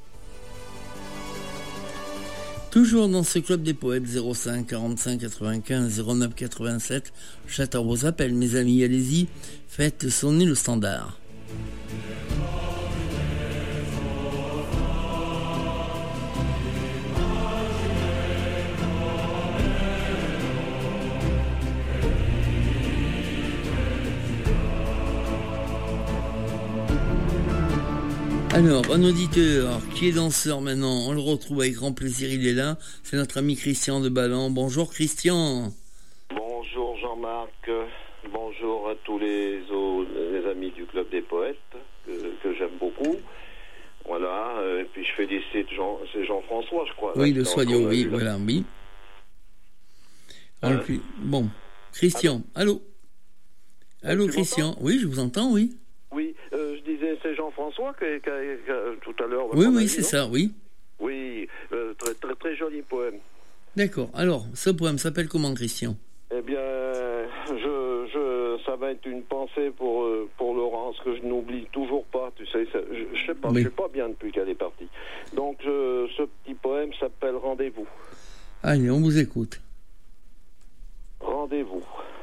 Toujours dans ce Club des Poètes, 05 45 95 09 87. J'attends vos appels, mes amis, allez-y. Faites sonner le standard. Alors, un auditeur qui est danseur maintenant, on le retrouve avec grand plaisir, il est là. C'est notre ami Christian de Ballan. Bonjour Christian.
Bonjour Jean-Marc. Bonjour à tous les amis du Club des Poètes, que j'aime beaucoup. Voilà, et puis je félicite c'est Jean-François, je crois.
Oui, de Soyeux, oui, voilà, oui. Alors, puis, bon, Christian, allô. Allô Christian, oui, je vous entends, oui.
Oui, je disais, c'est Jean-François qui tout à l'heure...
Oui, c'est ça, oui.
Oui, très, très, très joli poème.
D'accord. Alors, ce poème s'appelle comment, Christian?
Eh bien, ça va être une pensée pour Laurence, que je n'oublie toujours pas. Tu sais, je sais pas, oui. Je sais pas bien depuis qu'elle est partie. Donc, ce petit poème s'appelle Rendez-vous.
Allez, on vous écoute.
Rendez-vous.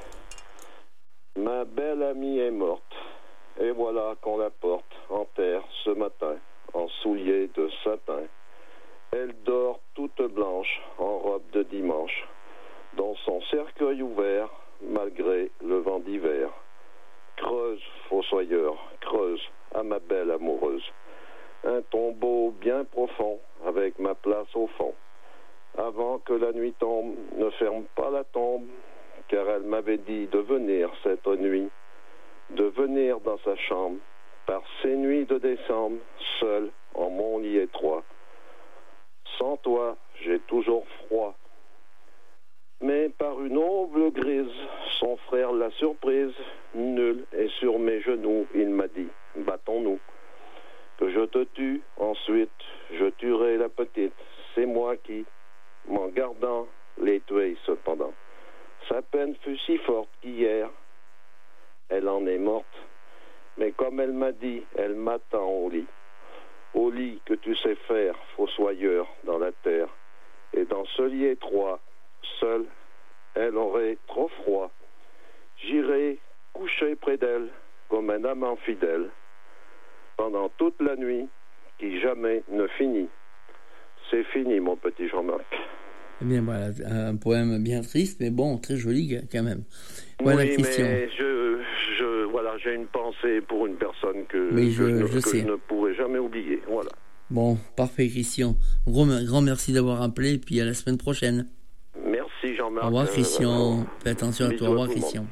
Ma belle amie est morte, et voilà qu'on la porte en terre ce matin, en souliers de satin. Elle dort toute blanche, en robe de dimanche, dans son cercueil ouvert, malgré le vent d'hiver. Creuse, fossoyeur, creuse, à ma belle amoureuse, un tombeau bien profond, avec ma place au fond. Avant que la nuit tombe, ne ferme pas la tombe, car elle m'avait dit de venir cette nuit, de venir dans sa chambre, par ces nuits de décembre, seul en mon lit étroit. Sans toi, j'ai toujours froid. Mais par une ombre grise, son frère l'a surprise, nul, et sur mes genoux, il m'a dit, battons-nous. Que je te tue, ensuite, je tuerai la petite. C'est moi qui, m'en gardant, l'ai tuée cependant. Sa peine fut si forte qu'hier, elle en est morte. Mais comme elle m'a dit, elle m'attend au lit. Au lit que tu sais faire, fossoyeur, dans la terre. Et dans ce lit étroit, seule, elle aurait trop froid. J'irai coucher près d'elle, comme un amant fidèle, pendant toute la nuit, qui jamais ne finit. C'est fini, mon petit Jean-Marc.
Eh bien, voilà, un poème bien triste, mais bon, très joli quand même. Voilà,
oui,
Christian.
Mais voilà, j'ai une pensée pour une personne que je ne pourrai jamais oublier. Voilà.
Bon, parfait, Christian. Grand merci d'avoir appelé, puis à la semaine prochaine.
Merci, Jean-Marc.
Au revoir, Christian. Fais attention à toi. Au revoir, Christian.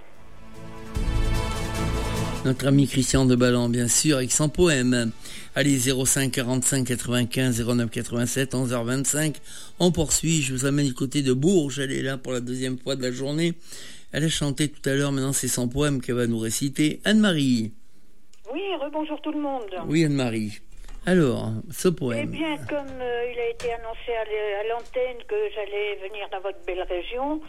Notre ami Christian de Ballan, bien sûr, avec son poème. Allez, 05 45 95 09 87, 11h25. On poursuit. Je vous amène du côté de Bourges. Elle est là pour la deuxième fois de la journée. Elle a chanté tout à l'heure. Maintenant, c'est son poème qu'elle va nous réciter. Anne-Marie.
Oui, rebonjour tout le monde.
Oui, Anne-Marie. Alors, ce poème.
Eh bien, comme il a été annoncé à l'antenne que j'allais venir dans votre belle région,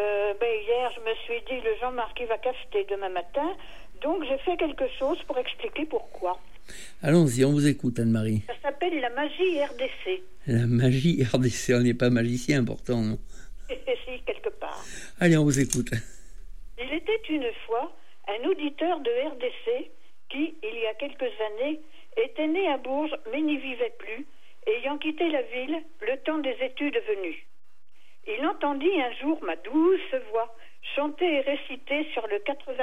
hier, je me suis dit, le Jean-Marc, il va caster demain matin. Donc, j'ai fait quelque chose pour expliquer pourquoi.
Allons-y, on vous écoute, Anne-Marie.
Ça s'appelle la magie RDC.
La magie RDC, on n'est pas magicien pourtant, non?
Si, quelque part.
Allez, on vous écoute.
Il était une fois un auditeur de RDC qui, il y a quelques années, était né à Bourges mais n'y vivait plus, ayant quitté la ville le temps des études venues. Il entendit un jour ma douce voix chanter et réciter sur le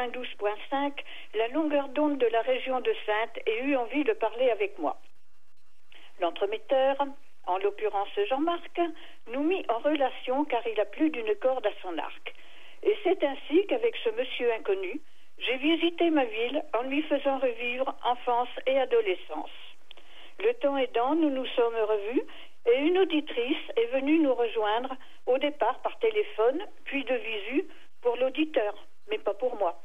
92.5 la longueur d'onde de la région de Saintes et eut envie de parler avec moi. L'entremetteur, en l'occurrence Jean-Marc, nous mit en relation car il a plus d'une corde à son arc. Et c'est ainsi qu'avec ce monsieur inconnu, j'ai visité ma ville en lui faisant revivre enfance et adolescence. Le temps aidant, nous nous sommes revus et une auditrice est venue nous rejoindre, au départ par téléphone, puis de visu, pour l'auditeur, mais pas pour moi.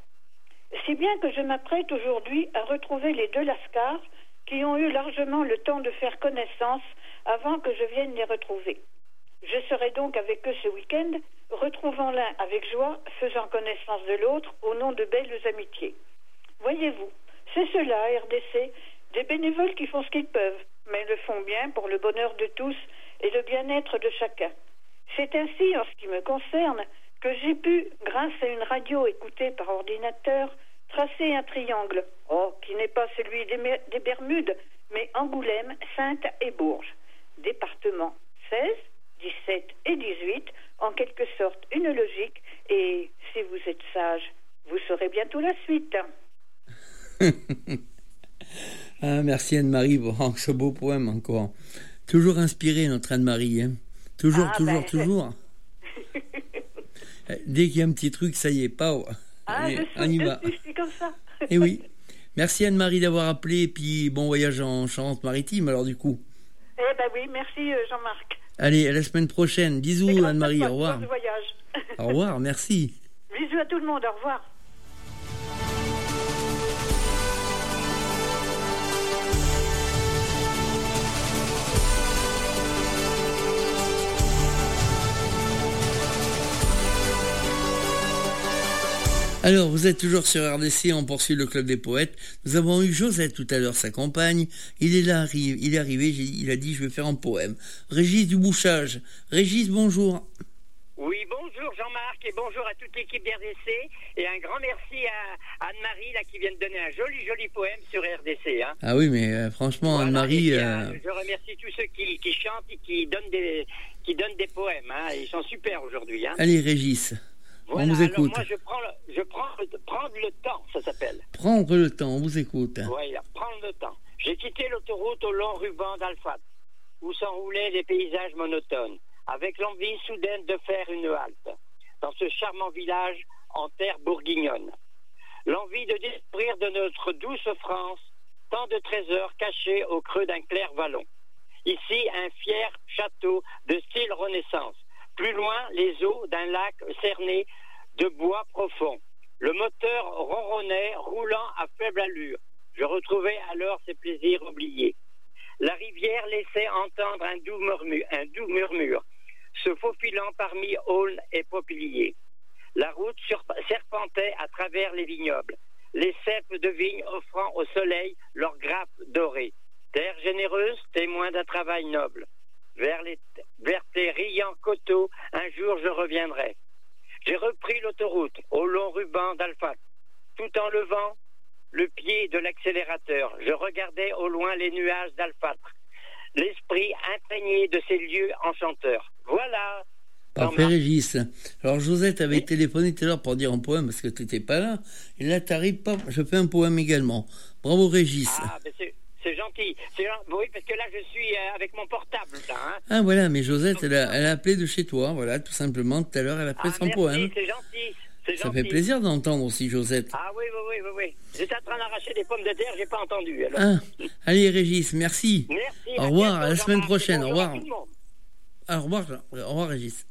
Si bien que je m'apprête aujourd'hui à retrouver les deux Lascars qui ont eu largement le temps de faire connaissance avant que je vienne les retrouver. Je serai donc avec eux ce week-end, retrouvant l'un avec joie, faisant connaissance de l'autre au nom de belles amitiés. Voyez-vous, c'est cela, RDC, des bénévoles qui font ce qu'ils peuvent, mais le font bien pour le bonheur de tous et le bien-être de chacun. C'est ainsi, en ce qui me concerne, que j'ai pu, grâce à une radio écoutée par ordinateur, tracer un triangle, qui n'est pas celui des Bermudes, mais Angoulême, Saintes et Bourges. Département 16, 17 et 18, en quelque sorte une logique, et si vous êtes sage, vous saurez bientôt la suite.
Merci Anne-Marie pour ce beau poème encore. Toujours inspiré notre Anne-Marie, hein. Toujours. Dès qu'il y a un petit truc, ça y est, pas. Allez, on y va.
C'est comme ça.
Et oui. Merci Anne-Marie d'avoir appelé, et puis bon voyage en Charente-Maritime alors du coup.
Eh ben oui, merci Jean-Marc.
Allez, à la semaine prochaine. Bisous Anne-Marie, au revoir.
Bon voyage.
Au revoir, merci.
Bisous à tout le monde, au revoir.
Alors, vous êtes toujours sur RDC, on poursuit le Club des Poètes. Nous avons eu Josette tout à l'heure, sa compagne. Il est là, il est arrivé, il a dit je vais faire un poème. Régis du Bouchage. Régis, bonjour.
Oui, bonjour Jean-Marc et bonjour à toute l'équipe d'RDC et un grand merci à Anne-Marie là, qui vient de donner un joli poème sur RDC. Hein.
Ah oui, mais franchement, voilà, Anne-Marie...
je remercie tous ceux qui chantent et qui donnent des poèmes. Hein. Ils sont super aujourd'hui. Hein.
Allez Régis,
voilà,
on vous écoute.
Alors moi je prends prendre le temps, ça s'appelle.
Prendre le temps, on vous écoute.
Oui, prendre le temps. J'ai quitté l'autoroute au long ruban d'Alfat, où s'enroulaient des paysages monotones, avec l'envie soudaine de faire une halte dans ce charmant village en terre bourguignonne. L'envie de découvrir de notre douce France tant de trésors cachés au creux d'un clair vallon. Ici, un fier château de style Renaissance. Plus loin, les eaux d'un lac cerné de bois profond. Le moteur ronronnait, roulant à faible allure. Je retrouvais alors ces plaisirs oubliés. La rivière laissait entendre un doux murmure, se faufilant parmi aulnes et peupliers. La route serpentait à travers les vignobles, les ceps de vigne offrant au soleil leurs grappes dorées. Terre généreuse, témoin d'un travail noble. Vers tes riants coteaux, un jour je reviendrai. J'ai repris l'autoroute au long ruban d'Alfat, tout en levant le pied de l'accélérateur. Je regardais au loin les nuages d'Alfatre, l'esprit imprégné de ces lieux enchanteurs. Voilà.
Parfait, Régis. Alors, Josette avait téléphoné tout à l'heure pour dire un poème parce que tu n'étais pas là. Et là, tu arrives pas. Je fais un poème également. Bravo, Régis.
Ah, ben c'est gentil. Oui, parce que là, je suis avec mon portable. Là, hein.
Ah, voilà, mais Josette, elle a appelé de chez toi. Voilà, tout simplement. Tout à l'heure, elle a fait son
merci,
poème.
C'est gentil.
Ça fait plaisir d'entendre aussi, Josette.
Ah oui. J'étais en train d'arracher des pommes de terre, j'ai pas entendu. Alors.
Ah, allez, Régis, merci.
Merci.
Au revoir, à la semaine prochaine. Au revoir. Au revoir, Régis.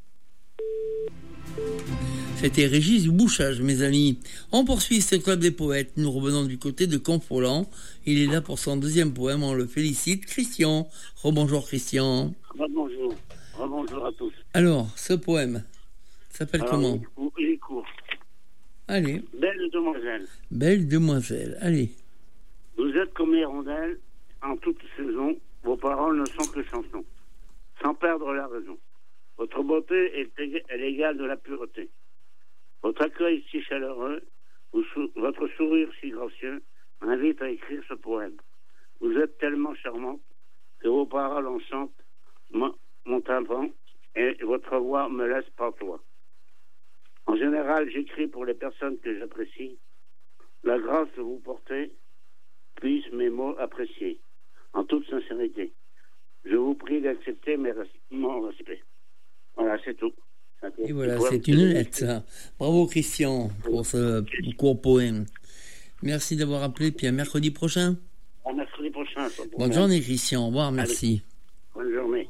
C'était Régis du Bouchage, mes amis. On poursuit ce Club des Poètes. Nous revenons du côté de Confolens. Il est là pour son deuxième poème. On le félicite. Christian. Rebonjour, Christian.
Rebonjour. Rebonjour à tous.
Alors, ce poème s'appelle comment?
Il est court.
Allez.
Belle demoiselle.
Belle demoiselle. Allez.
Vous êtes comme hirondelle en toute saison. Vos paroles ne sont que chansons, sans perdre la raison. Votre beauté est l'égale de la pureté. Votre accueil si chaleureux, votre sourire si gracieux, m'invite à écrire ce poème. Vous êtes tellement charmante que vos paroles enchantent mon tympan et votre voix me laisse pantois. En général, j'écris pour les personnes que j'apprécie. La grâce que vous portez, puissent mes mots apprécier, en toute sincérité. Je vous prie d'accepter mon respect. Voilà, c'est tout.
Et voilà, c'est une lettre, ça. Bravo, Christian, pour ce court poème. Merci d'avoir appelé, puis à mercredi prochain.
À mercredi prochain.
Bonne journée, Christian. Au revoir, merci.
Bonne journée.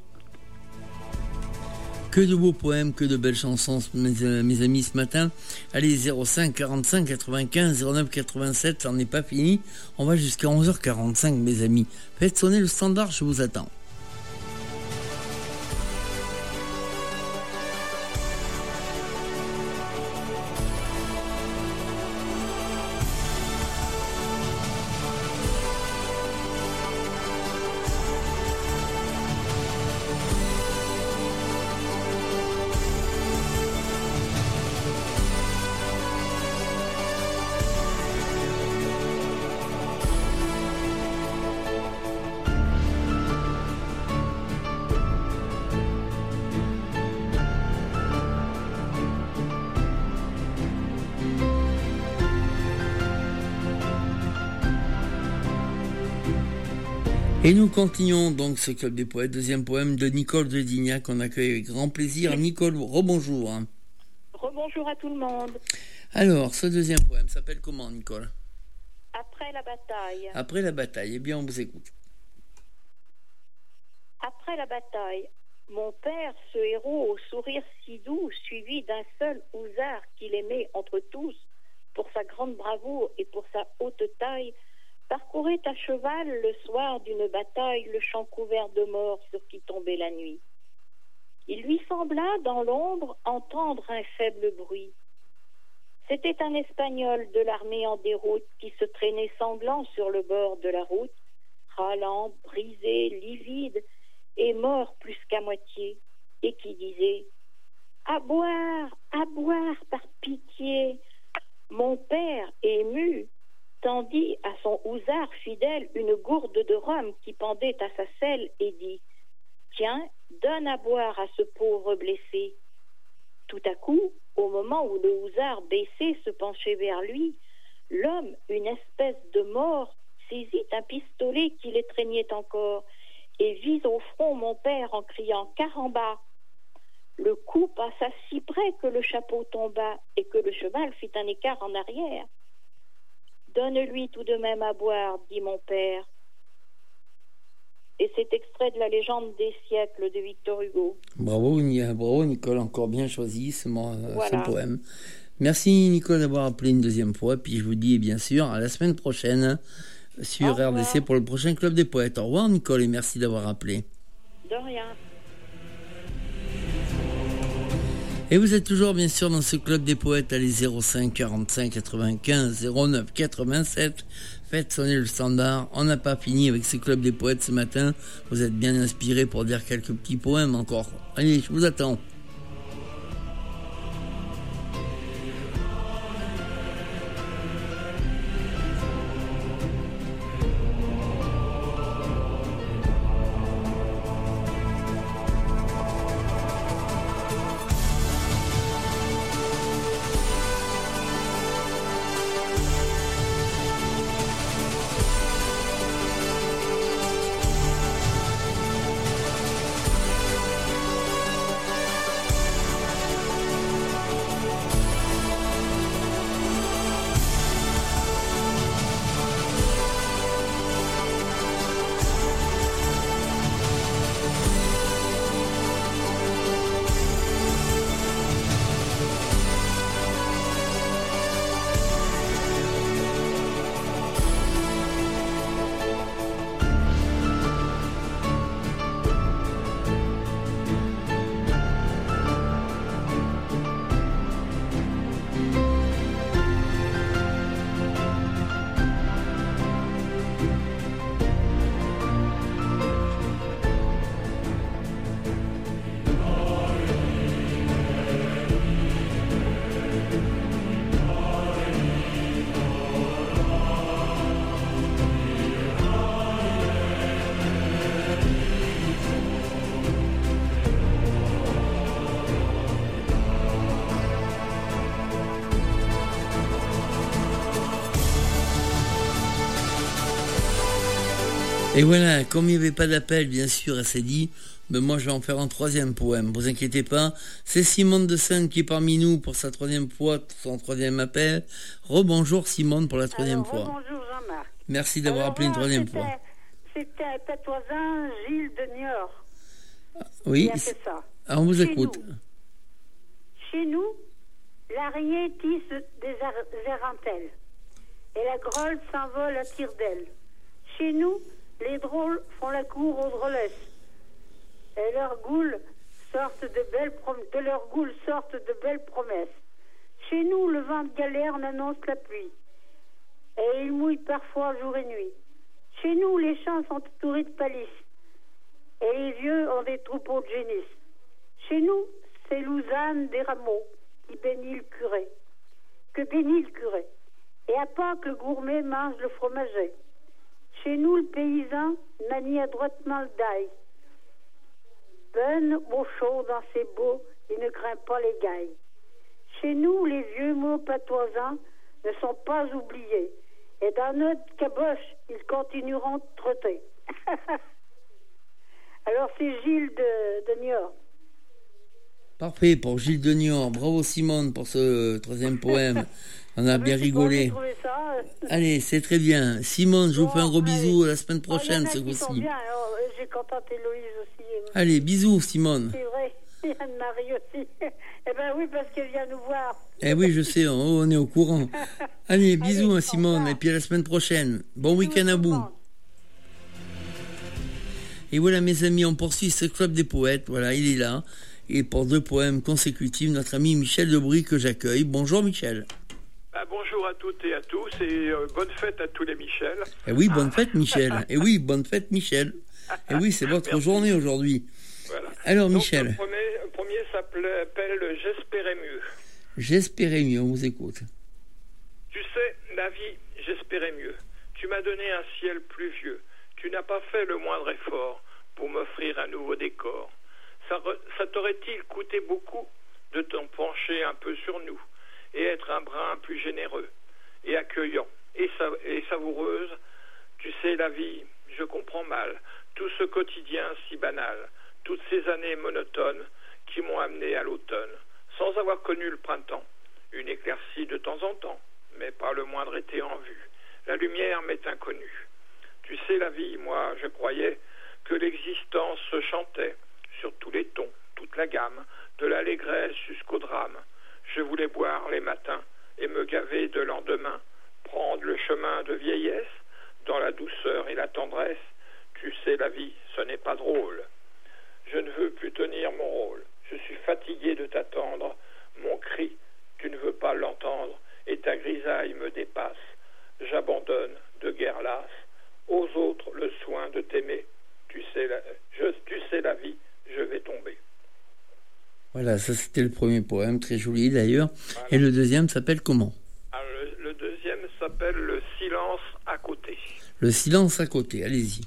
Que de beaux poèmes, que de belles chansons, mes amis, ce matin. Allez, 05 45 95 09 87, ça n'en est pas fini. On va jusqu'à 11h45, mes amis. Faites sonner le standard, je vous attends. Et nous continuons donc ce Club des Poètes, deuxième poème de Nicole de Dignac, qu'on accueille avec grand plaisir. Nicole, rebonjour.
Rebonjour à tout le monde.
Alors, ce deuxième poème s'appelle comment, Nicole?
Après la bataille.
Après la bataille, eh bien on vous écoute.
Après la bataille, mon père, ce héros au sourire si doux, suivi d'un seul Housard qu'il aimait entre tous, pour sa grande bravoure et pour sa haute taille, parcourait à cheval le soir d'une bataille le champ couvert de morts sur qui tombait la nuit. Il lui sembla, dans l'ombre, entendre un faible bruit. C'était un Espagnol de l'armée en déroute qui se traînait sanglant sur le bord de la route, râlant, brisé, livide et mort plus qu'à moitié, et qui disait « À boire, par pitié !» Mon père, ému, tendit à son housard fidèle une gourde de rhum qui pendait à sa selle et dit « Tiens, donne à boire à ce pauvre blessé. » Tout à coup, au moment où le housard baissé se penchait vers lui, l'homme, une espèce de mort, saisit un pistolet qui l'étreignait encore et vise au front mon père en criant « Caramba !» Le coup passa si près que le chapeau tomba et que le cheval fit un écart en arrière. « Donne-lui tout de même à boire, dit mon père. » Et c'est extrait de la légende des siècles de Victor Hugo.
Bravo Nicole, encore bien choisi ce poème. Merci Nicole d'avoir appelé une deuxième fois, puis je vous dis bien sûr à la semaine prochaine sur RDC pour le prochain Club des Poètes. Au revoir Nicole et merci d'avoir appelé.
De rien.
Et vous êtes toujours bien sûr dans ce Club des Poètes, allez 05 45 95 09 87, faites sonner le standard. On n'a pas fini avec ce Club des Poètes ce matin, vous êtes bien inspirés pour dire quelques petits poèmes encore. Allez, je vous attends. Et voilà, comme il n'y avait pas d'appel, bien sûr, elle s'est dit, mais moi je vais en faire un troisième poème. Vous inquiétez pas, c'est Simone de Seine qui est parmi nous pour sa troisième fois, son troisième appel. Rebonjour Simone pour la troisième fois.
Bonjour Jean-Marc.
Merci d'avoir appelé une troisième fois.
C'était un patoisin, Gilles de Niort.
Oui,
qui a fait ça.
On vous écoute.
Chez nous, l'araignée tisse des érentelles et la grolle s'envole à tire d'aile. Chez nous, les drôles font la cour aux drôlesses et leurs goules sortent de leurs goules sortent de belles promesses. Chez nous, le vent de galerne annonce la pluie et il mouille parfois jour et nuit. Chez nous, les champs sont entourés de palisses et les vieux ont des troupeaux de génisses. Chez nous, c'est Lousanne des rameaux qui bénit le curé. Que bénit le curé. Et à Pâques, le gourmet mange le fromager. Chez nous, le paysan manie adroitement le dail. Bonne au chaud dans ses baux, il ne craint pas les gailles. Chez nous, les vieux mots patoisants ne sont pas oubliés. Et dans notre caboche, ils continueront de trotter. Alors, c'est Gilles de Niort.
Parfait, pour Gilles de Niort. Bravo Simone pour ce troisième poème. On a bien rigolé.
Ça.
Allez, c'est très bien. Simone, je vous fais un gros bisou à la semaine prochaine, ce coup-ci.
J'ai contenté Héloïse aussi.
Allez, bisous Simone.
C'est vrai, et Anne-Marie aussi. Eh ben oui, parce qu'elle vient nous voir.
Eh oui, je sais, on est au courant. Allez, bisous à Simone, et puis à la semaine prochaine. Bon week-end à vous. Et voilà mes amis, on poursuit ce Club des Poètes. Voilà, il est là. Et pour 2 poèmes consécutifs, notre ami Michel Debris que j'accueille. Bonjour Michel.
bonjour à toutes et à tous et bonne fête à tous les Michel.
Et oui, bonne fête Michel. Et oui, bonne fête Michel. Et oui, c'est votre journée aujourd'hui.
Voilà.
Alors
donc,
Michel.
Le premier s'appelle J'espérais mieux.
J'espérais mieux, on vous écoute.
Tu sais, la vie, j'espérais mieux. Tu m'as donné un ciel pluvieux. Tu n'as pas fait le moindre effort pour m'offrir un nouveau décor. Ça t'aurait-il coûté beaucoup de t'en pencher un peu sur nous et être un brin plus généreux et accueillant et savoureuse? Tu sais, la vie, je comprends mal tout ce quotidien si banal, toutes ces années monotones qui m'ont amené à l'automne, sans avoir connu le printemps, une éclaircie de temps en temps, mais pas le moindre été en vue. La lumière m'est inconnue. Tu sais, la vie, moi, je croyais que l'existence se chantait sur tous les tons, toute la gamme, de l'allégresse jusqu'au drame. Je voulais boire les matins et me gaver de lendemain, prendre le chemin de vieillesse, dans la douceur et la tendresse. Tu sais, la vie, ce n'est pas drôle. Je ne veux plus tenir mon rôle. Je suis fatigué de t'attendre. Mon cri, tu ne veux pas l'entendre, et ta grisaille me dépasse. J'abandonne de guerre lasse aux autres le soin de t'aimer. Tu sais, la vie, je vais tomber.
Voilà, ça c'était le premier poème, très joli d'ailleurs. Voilà. Et le deuxième s'appelle comment?
Alors, le deuxième s'appelle Le silence à côté.
Le silence à côté, allez-y.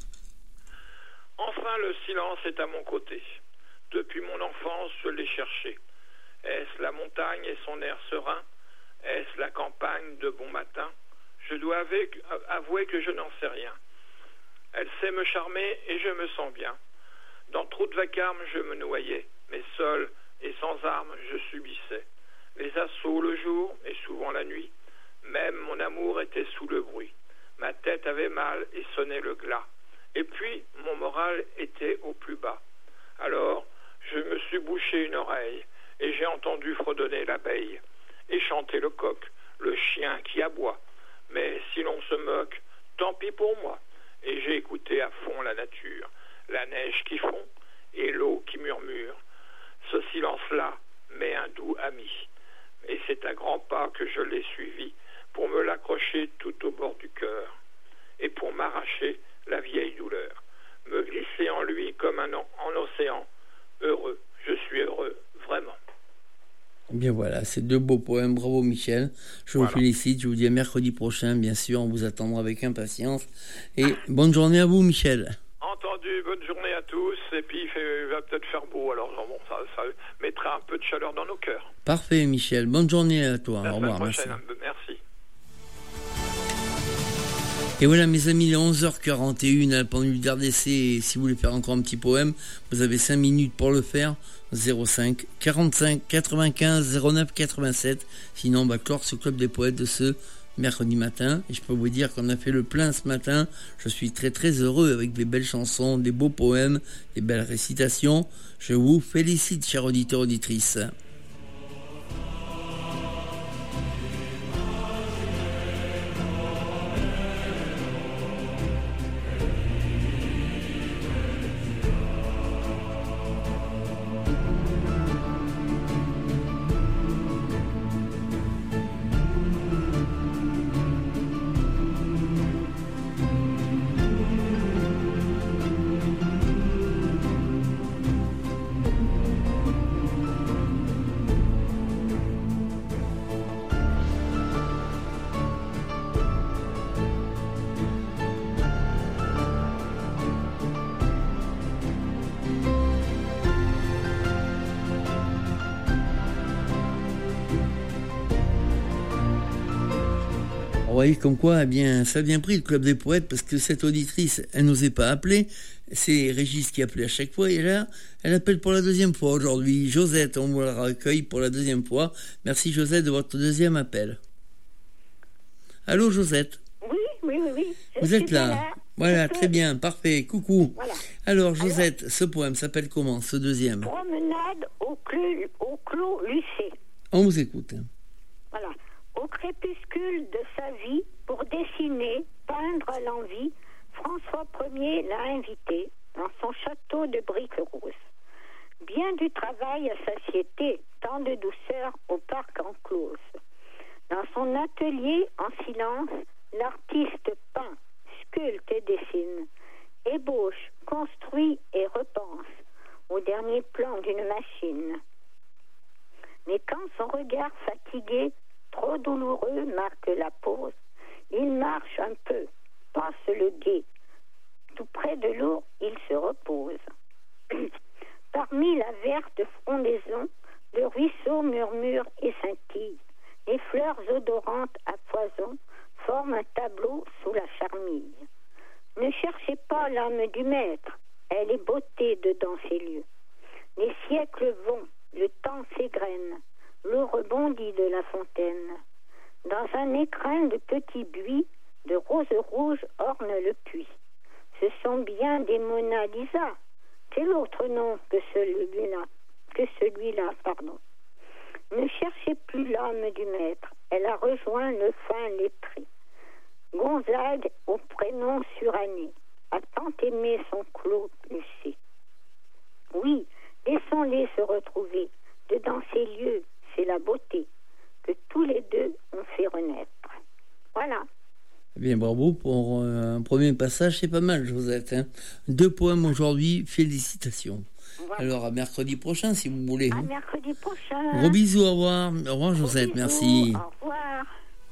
Enfin, le silence est à mon côté. Depuis mon enfance, je l'ai cherché. Est-ce la montagne et son air serein? Est-ce la campagne de bon matin? Je dois avouer que je n'en sais rien. Elle sait me charmer et je me sens bien. Dans trop de vacarme, je me noyais, mais seul et sans armes, je subissais les assauts le jour et souvent la nuit. Même mon amour était sous le bruit. Ma tête avait mal et sonnait le glas. Et puis, mon moral était au plus bas. Alors, je me suis bouché une oreille et j'ai entendu fredonner l'abeille et chanter le coq, le chien qui aboie. Mais si l'on se moque, tant pis pour moi. Et j'ai écouté à fond la nature, la neige qui fond et l'eau qui murmure. Ce silence-là m'est un doux ami. Et c'est à grands pas que je l'ai suivi pour me l'accrocher tout au bord du cœur et pour m'arracher la vieille douleur, me glisser en lui comme en océan. Heureux, je suis heureux, vraiment.
Bien voilà, c'est deux beaux poèmes, bravo Michel. Je vous félicite, je vous dis à mercredi prochain, bien sûr, on vous attendra avec impatience. Et bonne journée à vous Michel.
Entendu, bonne journée à tous, et puis il va peut-être faire beau, alors bon, ça mettra un peu de chaleur dans nos cœurs.
Parfait Michel, bonne journée à toi,
au
revoir,
merci.
Merci. Et voilà mes amis, il est 11h41 à la pendule d'RDC, et si vous voulez faire encore un petit poème, vous avez 5 minutes pour le faire, 05 45 95 09 87, sinon on va clore ce club des poètes de ce mercredi matin, et je peux vous dire qu'on a fait le plein ce matin. Je suis très très heureux avec des belles chansons, des beaux poèmes, des belles récitations. Je vous félicite, chers auditeurs, auditrices. Vous voyez comme quoi, eh bien, ça a bien pris le club des poètes, parce que cette auditrice, elle n'osait pas appeler. C'est Régis qui appelait à chaque fois, et là, elle appelle pour la deuxième fois aujourd'hui. Josette, on vous la recueille pour la deuxième fois. Merci Josette de votre deuxième appel. Allô Josette?
Oui.
Vous êtes là? Voilà, très bien, parfait, coucou. Voilà. Alors Josette, ce poème s'appelle comment, ce deuxième?
Promenade au clos Lucé.
On vous écoute.
Voilà. Au crépuscule de sa vie, pour dessiner, peindre à l'envie, François Ier l'a invité dans son château de briques roses. Bien du travail à satiété, tant de douceur au parc enclose. Dans son atelier, en silence, l'artiste peint, sculpte et dessine, ébauche, construit et repense au dernier plan d'une machine. Mais quand son regard fatigué, trop douloureux, marque la pause, il marche un peu, passe le gué. Tout près de l'eau, il se repose. Parmi la verte frondaison, le ruisseau murmure et scintille. Les fleurs odorantes à poison forment un tableau sous la charmille. Ne cherchez pas l'âme du maître, elle est beauté dedans ces lieux. Les siècles vont, le temps s'égrène, l'eau rebondit de la fontaine. Dans un écrin de petits buis, de roses rouges ornent le puits. Ce sont bien des Mona Lisa. Quel autre nom que celui-là, Ne cherchez plus l'âme du maître, elle a rejoint le fin lettré. Gonzague, au prénom suranné, a tant aimé son Claude Lucé. Oui, laissons-les se retrouver. Dedans ces lieux, c'est la beauté que tous les deux ont fait renaître. Voilà.
Eh bien, bravo pour un premier passage, c'est pas mal, Josette. 2 poèmes aujourd'hui, félicitations. Voilà. Alors, à mercredi prochain, si vous voulez.
À mercredi prochain.
Gros bisous, au revoir. Au revoir, Josette, merci.
Au revoir.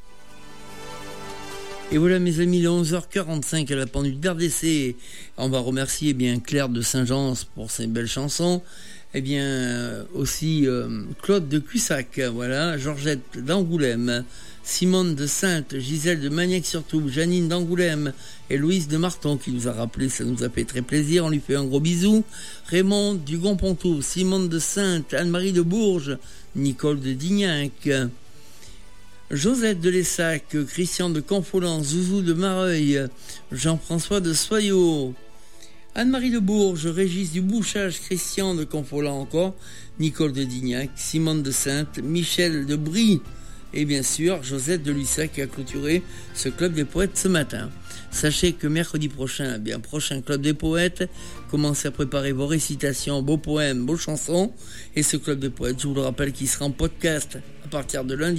Et voilà, mes amis, il est 11h45 à la pendule d'RDC. On va remercier bien Claire de Saint-Jean pour ses belles chansons. Eh bien, aussi Claude de Cussac, voilà, Georgette d'Angoulême, Simone de Sainte, Gisèle de Magnac-sur-Touve, Janine d'Angoulême et Louise de Marton qui nous a rappelé, ça nous a fait très plaisir, on lui fait un gros bisou. Raymond du Gon-Pontour, Simone de Sainte, Anne-Marie de Bourges, Nicole de Dignac, Josette de Lessac, Christian de Confolens, Zouzou de Mareuil, Jean-François de Soyaux, Anne-Marie de Bourges, Régis du Bouchage, Christian de Confolens encore, Nicole de Dignac, Simone de Sainte, Michel de Brie et bien sûr Josette de Lussac qui a clôturé ce club des poètes ce matin. Sachez que mercredi prochain, prochain club des poètes, commencez à préparer vos récitations, beaux poèmes, beaux chansons et ce club des poètes, je vous le rappelle, qui sera en podcast à partir de lundi.